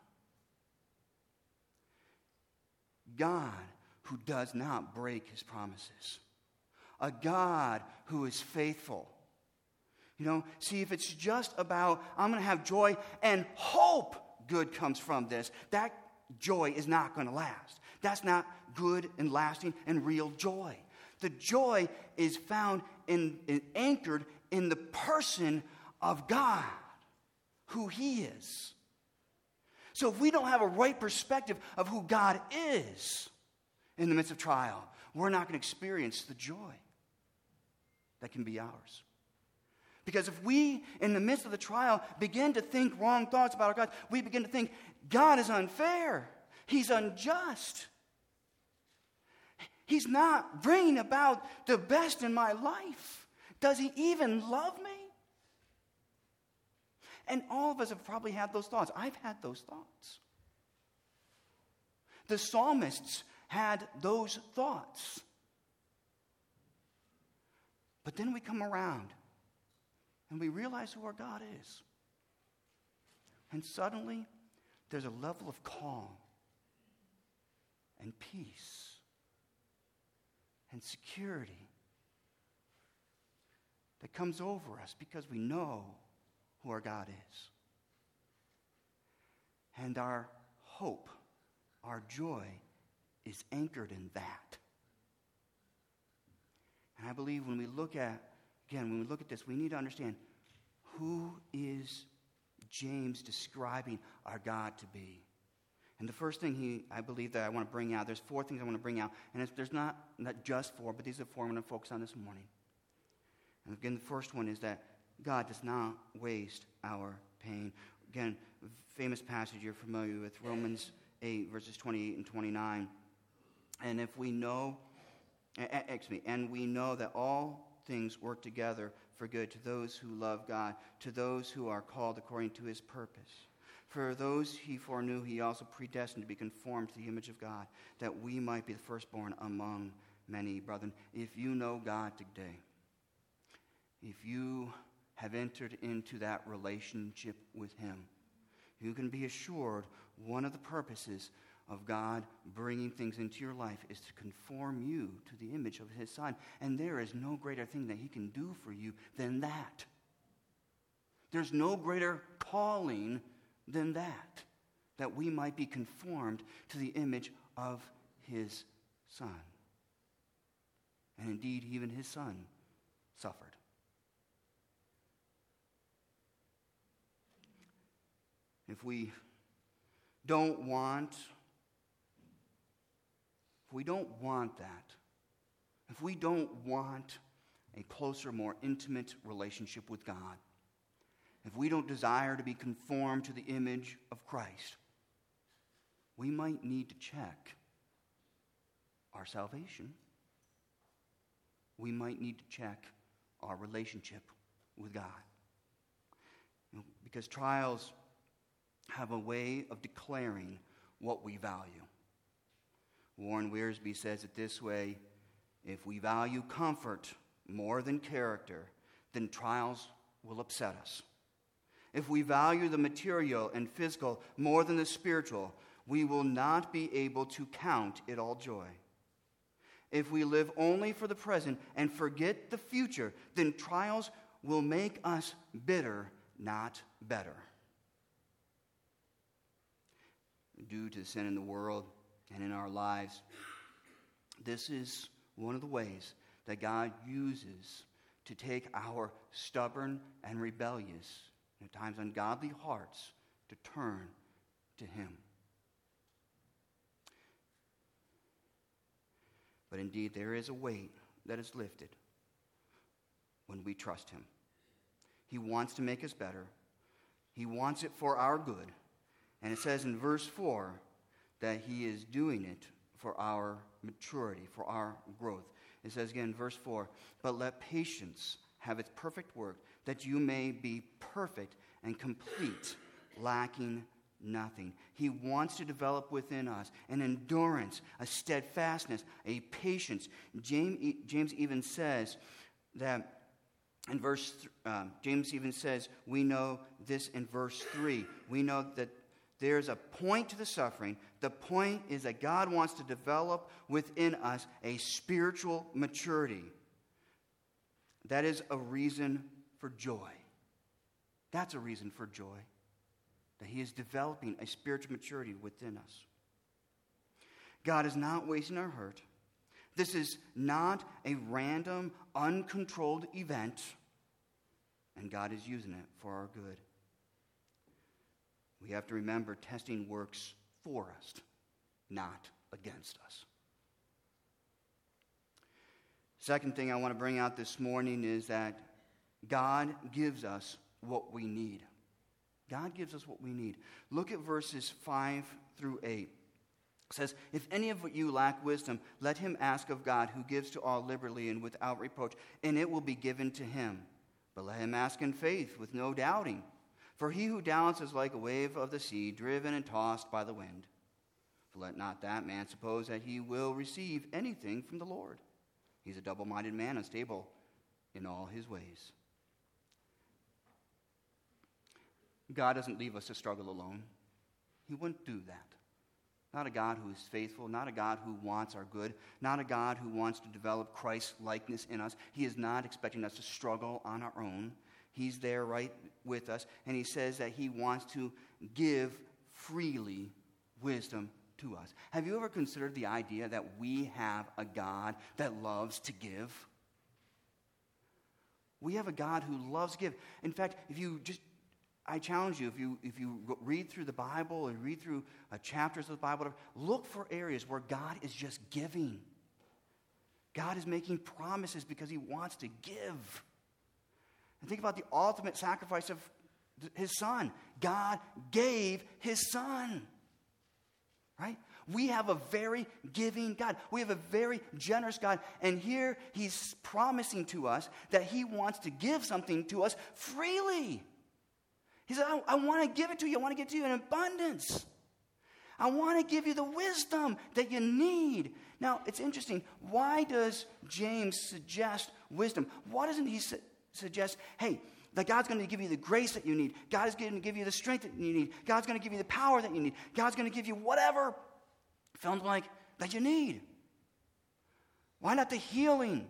Speaker 2: God who does not break his promises. A God who is faithful. You know, see, if it's just about, I'm going to have joy and hope good comes from this, that joy is not going to last. That's not good and lasting and real joy. The joy is found anchored in the person of God, who He is. So if we don't have a right perspective of who God is in the midst of trial, we're not going to experience the joy that can be ours. Because if we, in the midst of the trial, begin to think wrong thoughts about our God, we begin to think God is unfair. He's unjust. He's not bringing about the best in my life. Does He even love me? And all of us have probably had those thoughts. I've had those thoughts. The psalmists had those thoughts. But then we come around and we realize who our God is. And suddenly, there's a level of calm and peace and security that comes over us because we know who our God is. And our hope, our joy, is anchored in that. And I believe when we look at this, we need to understand, who is James describing our God to be? And the first thing I believe that I want to bring out, there's 4 things I want to bring out. And there's not just 4, but these are 4 I'm going to focus on this morning. And again, the first one is that God does not waste our pain. Again, famous passage you're familiar with, Romans 8, verses 28 and 29. And if we know, and we know that all things work together for good to those who love God, to those who are called according to His purpose. For those He foreknew, He also predestined to be conformed to the image of God, that we might be the firstborn among many brethren. If you know God today, if you have entered into that relationship with Him, you can be assured one of the purposes of God bringing things into your life is to conform you to the image of His Son. And there is no greater thing that He can do for you than that. There's no greater calling than that we might be conformed to the image of His Son. And indeed, even His Son suffered. If we don't want that, if we don't want a closer, more intimate relationship with God, if we don't desire to be conformed to the image of Christ, we might need to check our salvation. We might need to check our relationship with God. Because trials have a way of declaring what we value. Warren Wiersbe says it this way: if we value comfort more than character, then trials will upset us. If we value the material and physical more than the spiritual, we will not be able to count it all joy. If we live only for the present and forget the future, then trials will make us bitter, not better. Due to the sin in the world and in our lives, this is one of the ways that God uses to take our stubborn and rebellious, and at times ungodly hearts to turn to Him. But indeed, there is a weight that is lifted when we trust Him. He wants to make us better. He wants it for our good. And it says in verse 4 that He is doing it for our maturity, for our growth. It says again in verse 4, but let patience have its perfect work, that you may be perfect and complete, lacking nothing. He wants to develop within us an endurance, a steadfastness, a patience. James even says that in James even says, we know this in verse 3. We know that there's a point to the suffering. The point is that God wants to develop within us a spiritual maturity. That is a reason for joy. That's a reason for joy. That He is developing a spiritual maturity within us. God is not wasting our hurt. This is not a random, uncontrolled event, and God is using it for our good. We have to remember testing works for us, not against us. Second thing I want to bring out this morning is that God gives us what we need. God gives us what we need. Look at verses 5 through 8. It says, "If any of you lack wisdom, let him ask of God, who gives to all liberally and without reproach, and it will be given to him. But let him ask in faith, with no doubting. For he who doubts is like a wave of the sea, driven and tossed by the wind. For let not that man suppose that he will receive anything from the Lord. He's a double-minded man, unstable in all his ways." God doesn't leave us to struggle alone. He wouldn't do that. Not a God who is faithful, not a God who wants our good, not a God who wants to develop Christ's likeness in us. He is not expecting us to struggle on our own. He's there right with us, and he says that he wants to give freely wisdom to us. Have you ever considered the idea that we have a God that loves to give? We have a God who loves to give. In fact, I challenge you, if you read through the Bible and read through chapters of the Bible, look for areas where God is just giving. God is making promises because he wants to give. And think about the ultimate sacrifice of his son. God gave his son. Right? We have a very giving God. We have a very generous God. And here he's promising to us that he wants to give something to us freely. He said, I want to give it to you. I want to give it to you in abundance. I want to give you the wisdom that you need. Now, it's interesting. Why does James suggest wisdom? Why doesn't he suggest, hey, that God's going to give you the grace that you need. God is going to give you the strength that you need. God's going to give you the power that you need. God's going to give you whatever, fill in the blank, that you need. Why not the healing?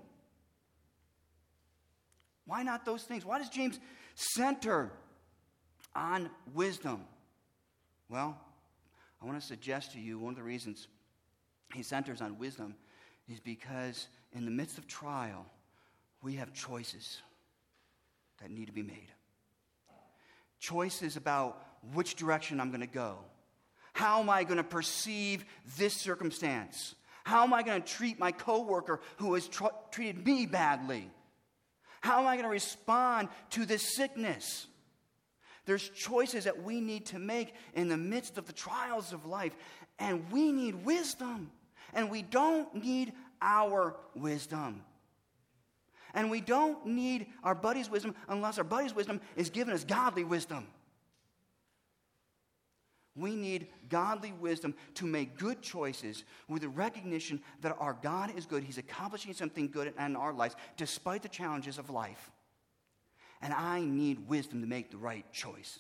Speaker 2: Why not those things? Why does James center on wisdom? Well, I want to suggest to you one of the reasons he centers on wisdom is because in the midst of trial, we have choices that need to be made. Choices about which direction I'm going to go. How am I going to perceive this circumstance? How am I going to treat my coworker who has treated me badly? How am I going to respond to this sickness? There's choices that we need to make in the midst of the trials of life, and we need wisdom, and we don't need our wisdom. And we don't need our buddy's wisdom unless our buddy's wisdom is given us godly wisdom. We need godly wisdom to make good choices with the recognition that our God is good. He's accomplishing something good in our lives despite the challenges of life. And I need wisdom to make the right choice.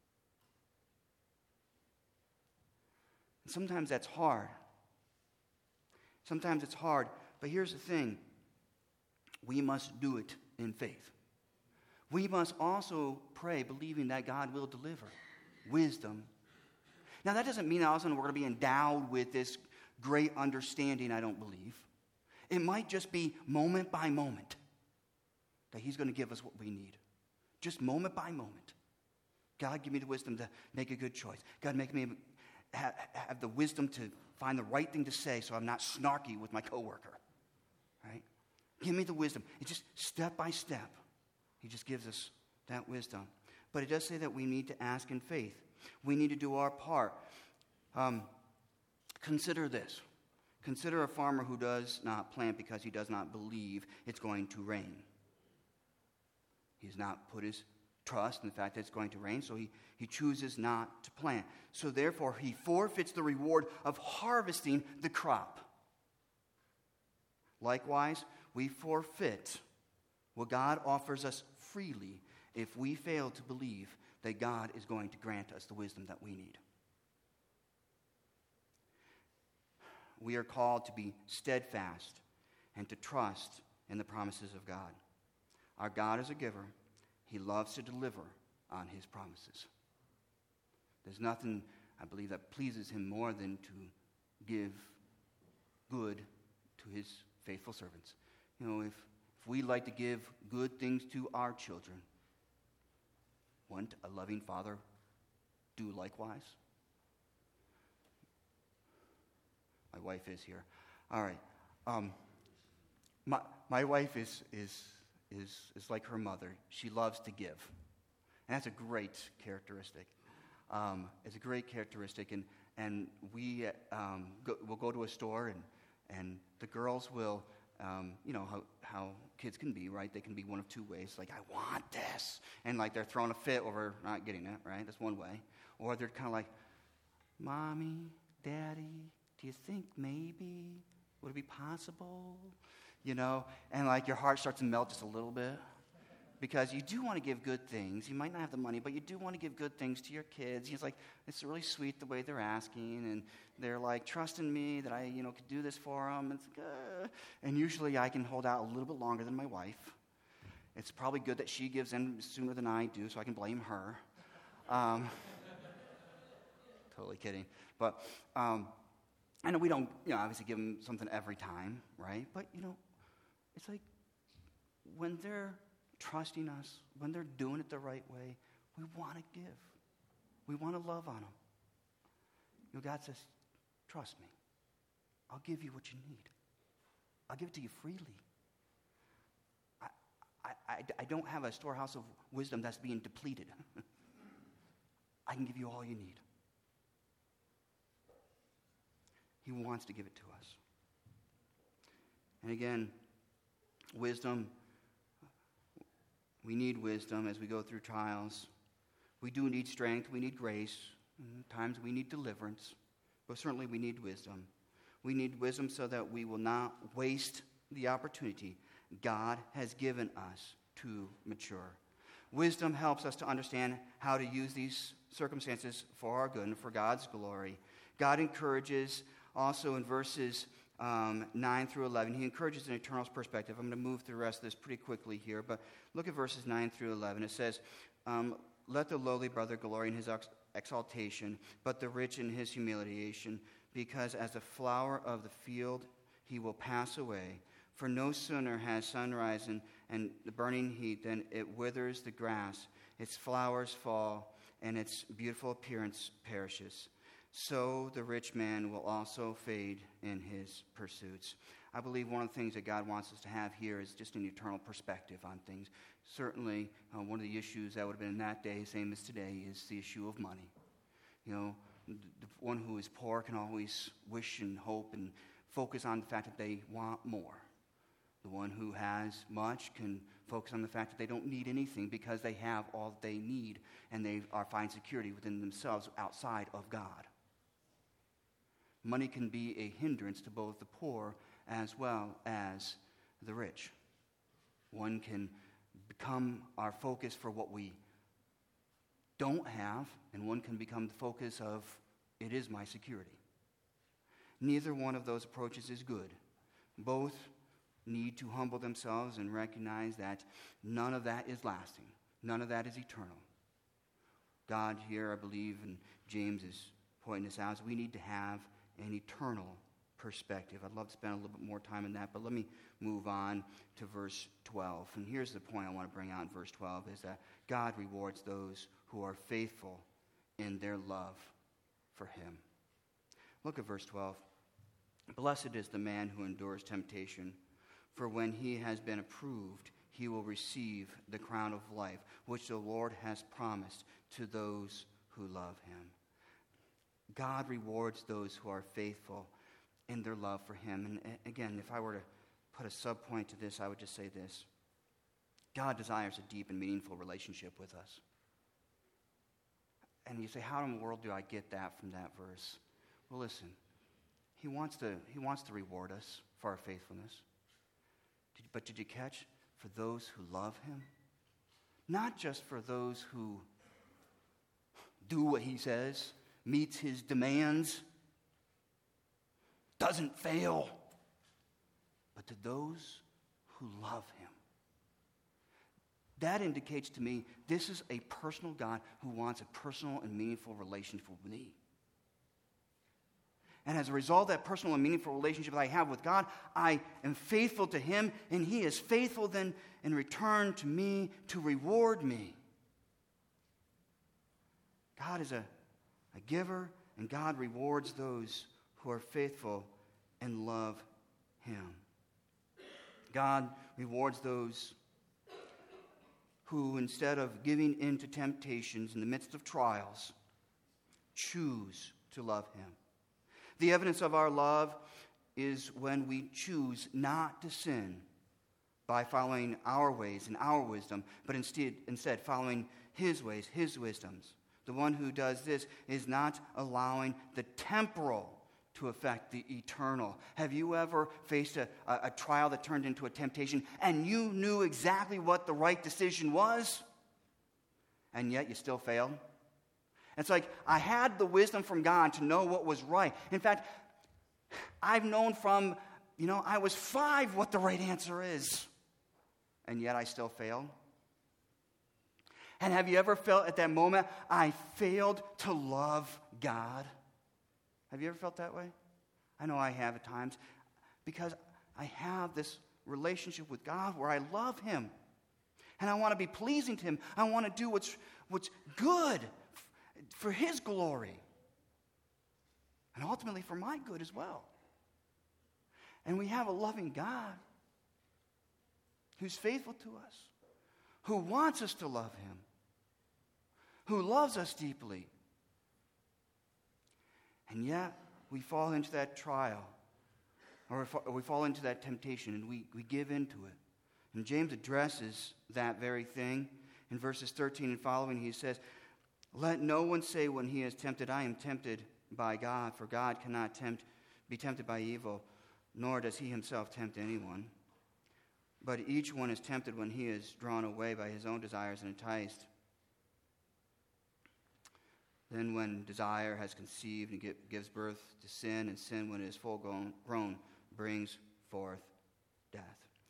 Speaker 2: And sometimes that's hard. Sometimes it's hard. But here's the thing. We must do it in faith. We must also pray believing that God will deliver wisdom. Now, that doesn't mean all of a sudden we're going to be endowed with this great understanding, I don't believe. It might just be moment by moment that he's going to give us what we need. Just moment by moment. God, give me the wisdom to make a good choice. God, make me have the wisdom to find the right thing to say so I'm not snarky with my coworker. Right? Give me the wisdom. It's just step by step. He just gives us that wisdom. But it does say that we need to ask in faith. We need to do our part. Consider this. Consider a farmer who does not plant because he does not believe it's going to rain. He has not put his trust in the fact that it's going to rain, so he chooses not to plant. So therefore, he forfeits the reward of harvesting the crop. Likewise, we forfeit what God offers us freely if we fail to believe that God is going to grant us the wisdom that we need. We are called to be steadfast and to trust in the promises of God. Our God is a giver. He loves to deliver on his promises. There's nothing, I believe, that pleases him more than to give good to his faithful servants. If we like to give good things to our children, wouldn't a loving father do likewise? My wife is here. All right. My wife is like her mother. She loves to give. And that's a great characteristic. It's a great characteristic. And we'll go to a store, and the girls will, how kids can be, right? They can be one of two ways. Like, I want this. And like they're throwing a fit over not getting it, right? That's one way. Or they're kind of like, Mommy, Daddy, do you think maybe, would it be possible? And like your heart starts to melt just a little bit. Because you do want to give good things. You might not have the money, but you do want to give good things to your kids. It's like, it's really sweet the way they're asking, and they're like trusting me that I, could do this for them. It's like, and usually I can hold out a little bit longer than my wife. It's probably good that she gives in sooner than I do, so I can blame her. Totally kidding. But I know we don't, obviously give them something every time, right? But, it's like when they're trusting us, when they're doing it the right way, we want to give. We want to love on them. God says, trust me. I'll give you what you need. I'll give it to you freely. I don't have a storehouse of wisdom that's being depleted. I can give you all you need. He wants to give it to us. And again, wisdom. We need wisdom as we go through trials. We do need strength. We need grace. At times we need deliverance. But certainly we need wisdom. We need wisdom so that we will not waste the opportunity God has given us to mature. Wisdom helps us to understand how to use these circumstances for our good and for God's glory. God encourages also in verses 9 through 11. He encourages an eternal perspective. I'm going to move through the rest of this pretty quickly here, but look at verses 9 through 11. It says, let the lowly brother glory in his exaltation, but the rich in his humiliation, because as the flower of the field he will pass away. For no sooner has sun risen and the burning heat than it withers the grass, its flowers fall, and its beautiful appearance perishes. So the rich man will also fade in his pursuits. I believe one of the things that God wants us to have here is just an eternal perspective on things. Certainly, one of the issues that would have been in that day, same as today, is the issue of money. The one who is poor can always wish and hope and focus on the fact that they want more. The one who has much can focus on the fact that they don't need anything because they have all that they need, and they find security within themselves outside of God. Money can be a hindrance to both the poor as well as the rich. One can become our focus for what we don't have, and one can become the focus of, it is my security. Neither one of those approaches is good. Both need to humble themselves and recognize that none of that is lasting. None of that is eternal. God here, I believe, and James is pointing this out, is we need to have an eternal perspective. I'd love to spend a little bit more time on that, but let me move on to verse 12. And here's the point I want to bring out in verse 12, is that God rewards those who are faithful in their love for him. Look at verse 12. Blessed is the man who endures temptation, for when he has been approved, he will receive the crown of life, which the Lord has promised to those who love him. God rewards those who are faithful in their love for him. And again, if I were to put a subpoint to this, I would just say this. God desires a deep and meaningful relationship with us. And you say, how in the world do I get that from that verse? Well, listen, he wants to reward us for our faithfulness. But did you catch? For those who love him? Not just for those who do what he says, meets his demands, doesn't fail, but to those who love him. That indicates to me this is a personal God who wants a personal and meaningful relationship with me. And as a result of that personal and meaningful relationship that I have with God, I am faithful to Him, and He is faithful then in return to me to reward me. God is a giver, and God rewards those who are faithful and love Him. God rewards those who, instead of giving in to temptations in the midst of trials, choose to love Him. The evidence of our love is when we choose not to sin by following our ways and our wisdom, but instead following His ways, His wisdoms. The one who does this is not allowing the temporal to affect the eternal. Have you ever faced a trial that turned into a temptation and you knew exactly what the right decision was, and yet you still failed? It's like, I had the wisdom from God to know what was right. In fact, I've known from, I was 5 what the right answer is, and yet I still failed. And have you ever felt at that moment, I failed to love God? Have you ever felt that way? I know I have at times, because I have this relationship with God where I love Him. And I want to be pleasing to Him. I want to do what's good for His glory. And ultimately for my good as well. And we have a loving God who's faithful to us, who wants us to love Him, who loves us deeply. And yet, we fall into that trial, or we fall into that temptation, and we give into it. And James addresses that very thing. In verses 13 and following, he says, "Let no one say when he is tempted, I am tempted by God, for God cannot be tempted by evil, nor does He Himself tempt anyone. But each one is tempted when he is drawn away by his own desires and enticed. Then when desire has conceived and gives birth to sin, and sin, when it is full grown, brings forth death."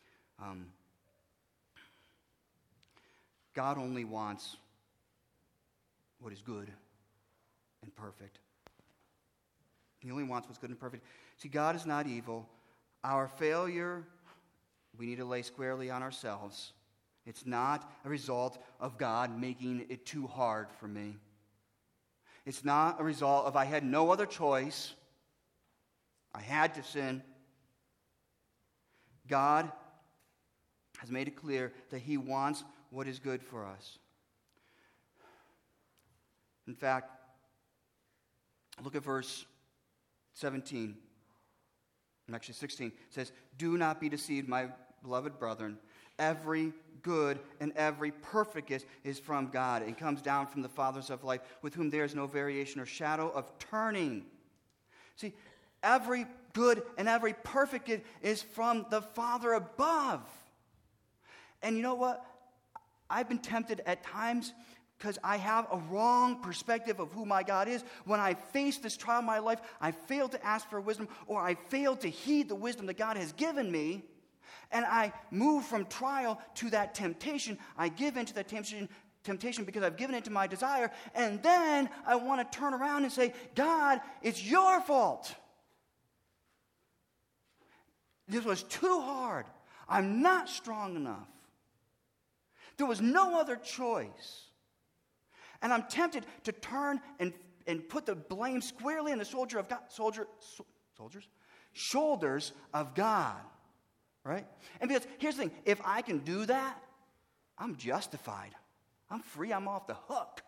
Speaker 2: God only wants what is good and perfect. He only wants what's good and perfect. See, God is not evil. Our failure, we need to lay squarely on ourselves. It's not a result of God making it too hard for me. It's not a result of I had no other choice. I had to sin. God has made it clear that He wants what is good for us. In fact, look at verse 17. And actually 16. It says, "Do not be deceived, my beloved brethren. Every good and every perfect gift is from God and comes down from the fathers of life, with whom there is no variation or shadow of turning." See, every good and every perfect gift is from the Father above. And you know what? I've been tempted at times because I have a wrong perspective of who my God is. When I face this trial in my life, I fail to ask for wisdom, or I fail to heed the wisdom that God has given me. And I move from trial to that temptation. I give into that temptation because I've given into my desire. And then I want to turn around and say, God, it's your fault. This was too hard. I'm not strong enough. There was no other choice. And I'm tempted to turn and put the blame squarely on the shoulders of God. Right? And because here's the thing, if I can do that, I'm justified. I'm free, I'm off the hook.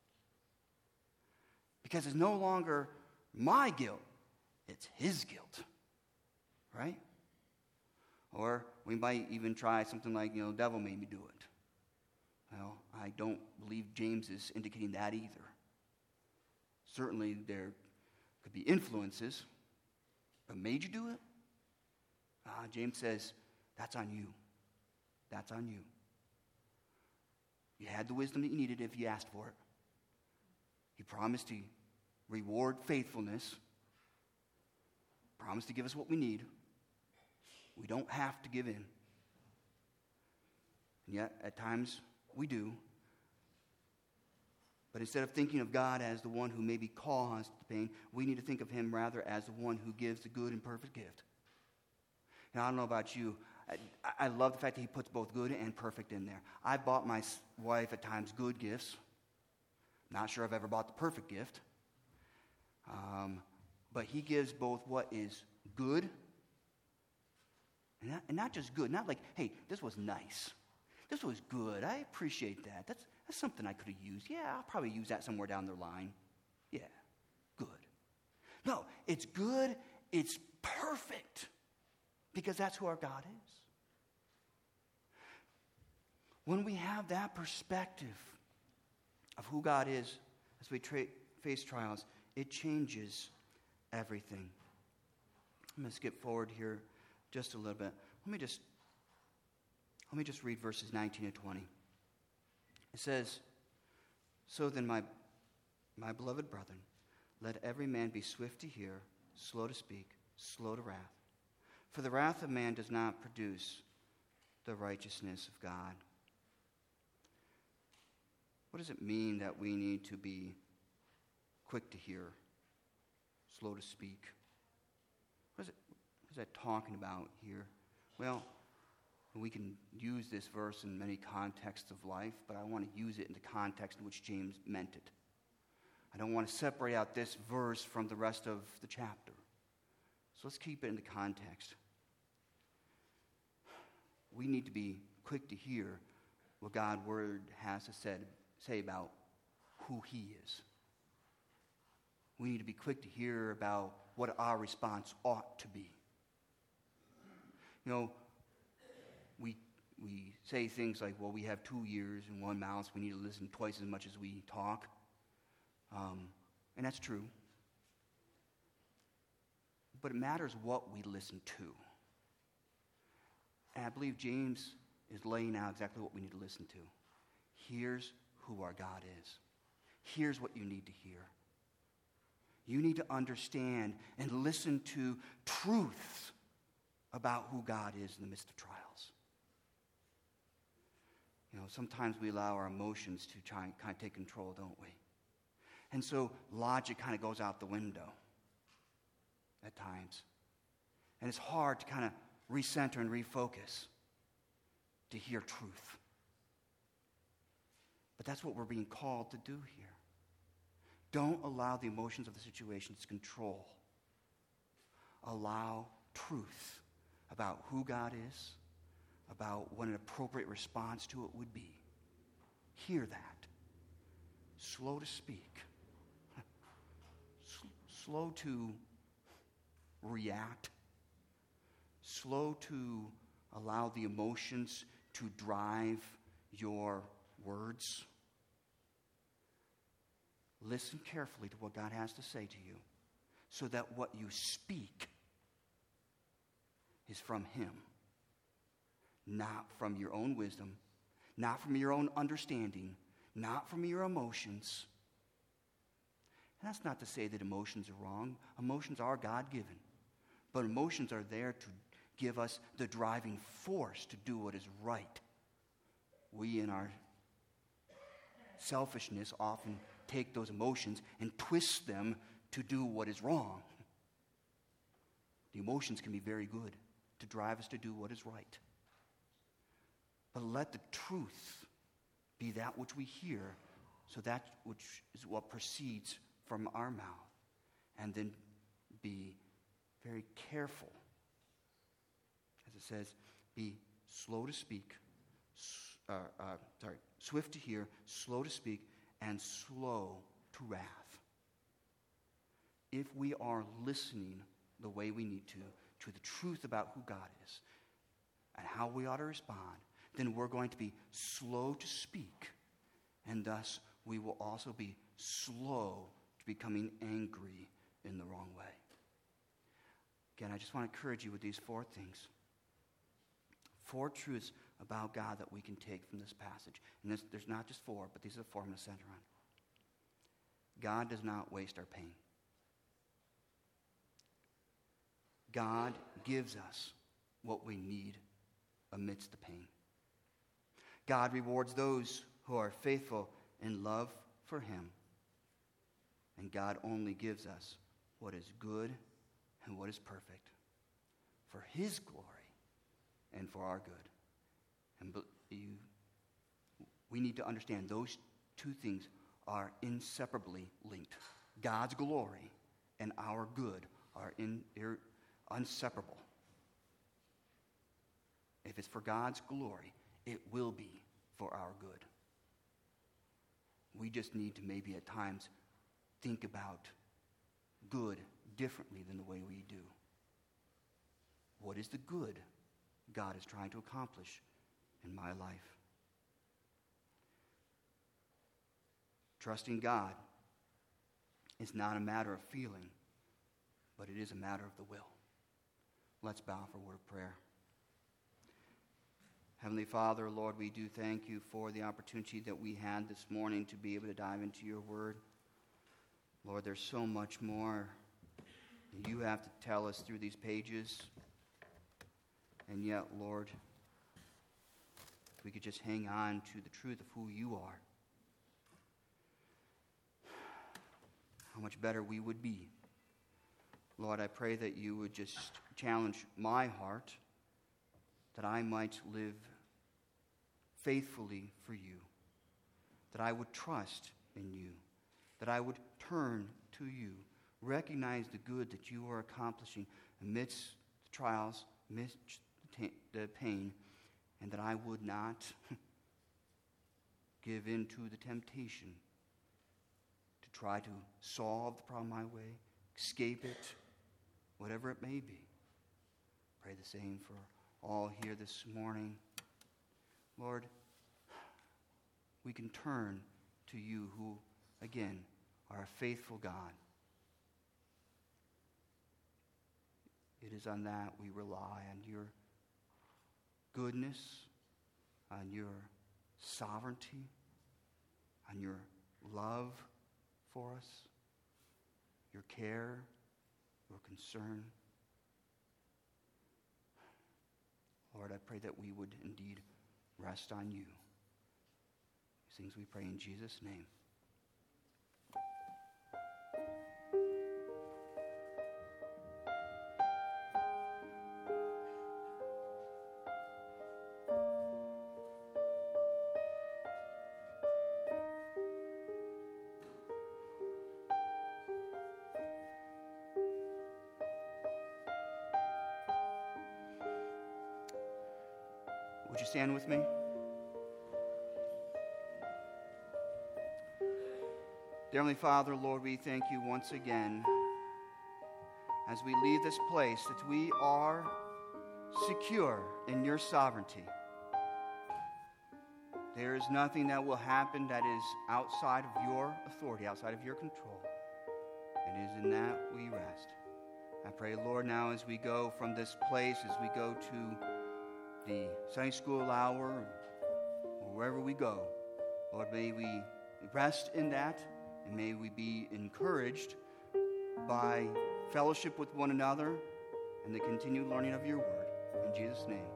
Speaker 2: Because it's no longer my guilt, it's His guilt. Right? Or we might even try something like, the devil made me do it. Well, I don't believe James is indicating that either. Certainly there could be influences, but made you do it? James says, that's on you. That's on you. You had the wisdom that you needed if you asked for it. He promised to reward faithfulness. Promised to give us what we need. We don't have to give in. And yet, at times, we do. But instead of thinking of God as the one who maybe caused the pain, we need to think of him rather as the one who gives the good and perfect gift. Now, I don't know about you. I love the fact that he puts both good and perfect in there. I bought my wife at times good gifts. Not sure I've ever bought the perfect gift. But he gives both what is good and not just good. Not like, hey, this was nice. This was good. I appreciate that. That's something I could have used. Yeah, I'll probably use that somewhere down the line. Yeah, good. No, it's good. It's perfect. Because that's who our God is. When we have that perspective of who God is as we face trials, it changes everything. I'm going to skip forward here just a little bit. Let me just read verses 19 and 20. It says, "So then, my beloved brethren, let every man be swift to hear, slow to speak, slow to wrath. For the wrath of man does not produce the righteousness of God." What does it mean that we need to be quick to hear, slow to speak? What is that talking about here? Well, we can use this verse in many contexts of life, but I want to use it in the context in which James meant it. I don't want to separate out this verse from the rest of the chapter. So let's keep it in the context. We need to be quick to hear what God's word has to say about who he is. We need to be quick to hear about what our response ought to be. You know, we say things like, well, we have 2 ears and 1 mouth, so we need to listen twice as much as we talk. And that's true. But it matters what we listen to. And I believe James is laying out exactly what we need to listen to. Here's who our God is. Here's what you need to hear. You need to understand and listen to truth about who God is in the midst of trials. You know, sometimes we allow our emotions to try and kind of take control, don't we? And so logic kind of goes out the window at times. And it's hard to kind of recenter and refocus to hear truth. But that's what we're being called to do here. Don't allow the emotions of the situation to control. Allow truth about who God is, about what an appropriate response to it would be. Hear that. Slow to speak. Slow to react. Slow to allow the emotions to drive your words. Listen carefully to what God has to say to you so that what you speak is from him, not from your own wisdom, not from your own understanding, not from your emotions. And that's not to say that emotions are wrong. Emotions are God-given. But emotions are there to give us the driving force to do what is right. We, in our selfishness, often take those emotions and twist them to do what is wrong. The emotions can be very good to drive us to do what is right. But let the truth be that which we hear, so that which is what proceeds from our mouth. And then be very careful. As it says, be slow to speak, swift to hear, slow to speak, and slow to wrath. If we are listening the way we need to the truth about who God is and how we ought to respond, then we're going to be slow to speak, and thus we will also be slow to becoming angry in the wrong way. Again, I just want to encourage you with these 4 things. 4 truths about God that we can take from this passage. And there's not just 4, but these are the 4 I'm going to center on. God does not waste our pain. God gives us what we need amidst the pain. God rewards those who are faithful in love for him. And God only gives us what is good and what is perfect for his glory and for our good. And we need to understand those two things are inseparably linked. God's glory and our good are inseparable. If it's for God's glory, it will be for our good. We just need to maybe at times think about good differently than the way we do. What is the good God is trying to accomplish in my life? Trusting God is not a matter of feeling, but it is a matter of the will. Let's bow for a word of prayer. Heavenly Father, Lord, we do thank you for the opportunity that we had this morning to be able to dive into your word. Lord, there's so much more you have to tell us through these pages. And yet, Lord, if we could just hang on to the truth of who you are, how much better we would be. Lord, I pray that you would just challenge my heart, that I might live faithfully for you, that I would trust in you, that I would turn to you, recognize the good that you are accomplishing amidst the trials, amidst the pain, and that I would not give in to the temptation to try to solve the problem my way, escape it, whatever it may be. Pray the same for all here this morning. Lord, we can turn to you who, again, are a faithful God. It is on that we rely, on your goodness, on your sovereignty, on your love for us, your care, your concern. Lord, I pray that we would indeed rest on you. These things we pray in Jesus' name. Would you stand with me? Dear Heavenly Father, Lord, we thank you once again as we leave this place that we are secure in your sovereignty. There is nothing that will happen that is outside of your authority, outside of your control. And it is in that we rest. I pray, Lord, now as we go from this place, as we go to the Sunday school hour, or wherever we go, Lord, may we rest in that, and may we be encouraged by fellowship with one another and the continued learning of your word. In Jesus' name.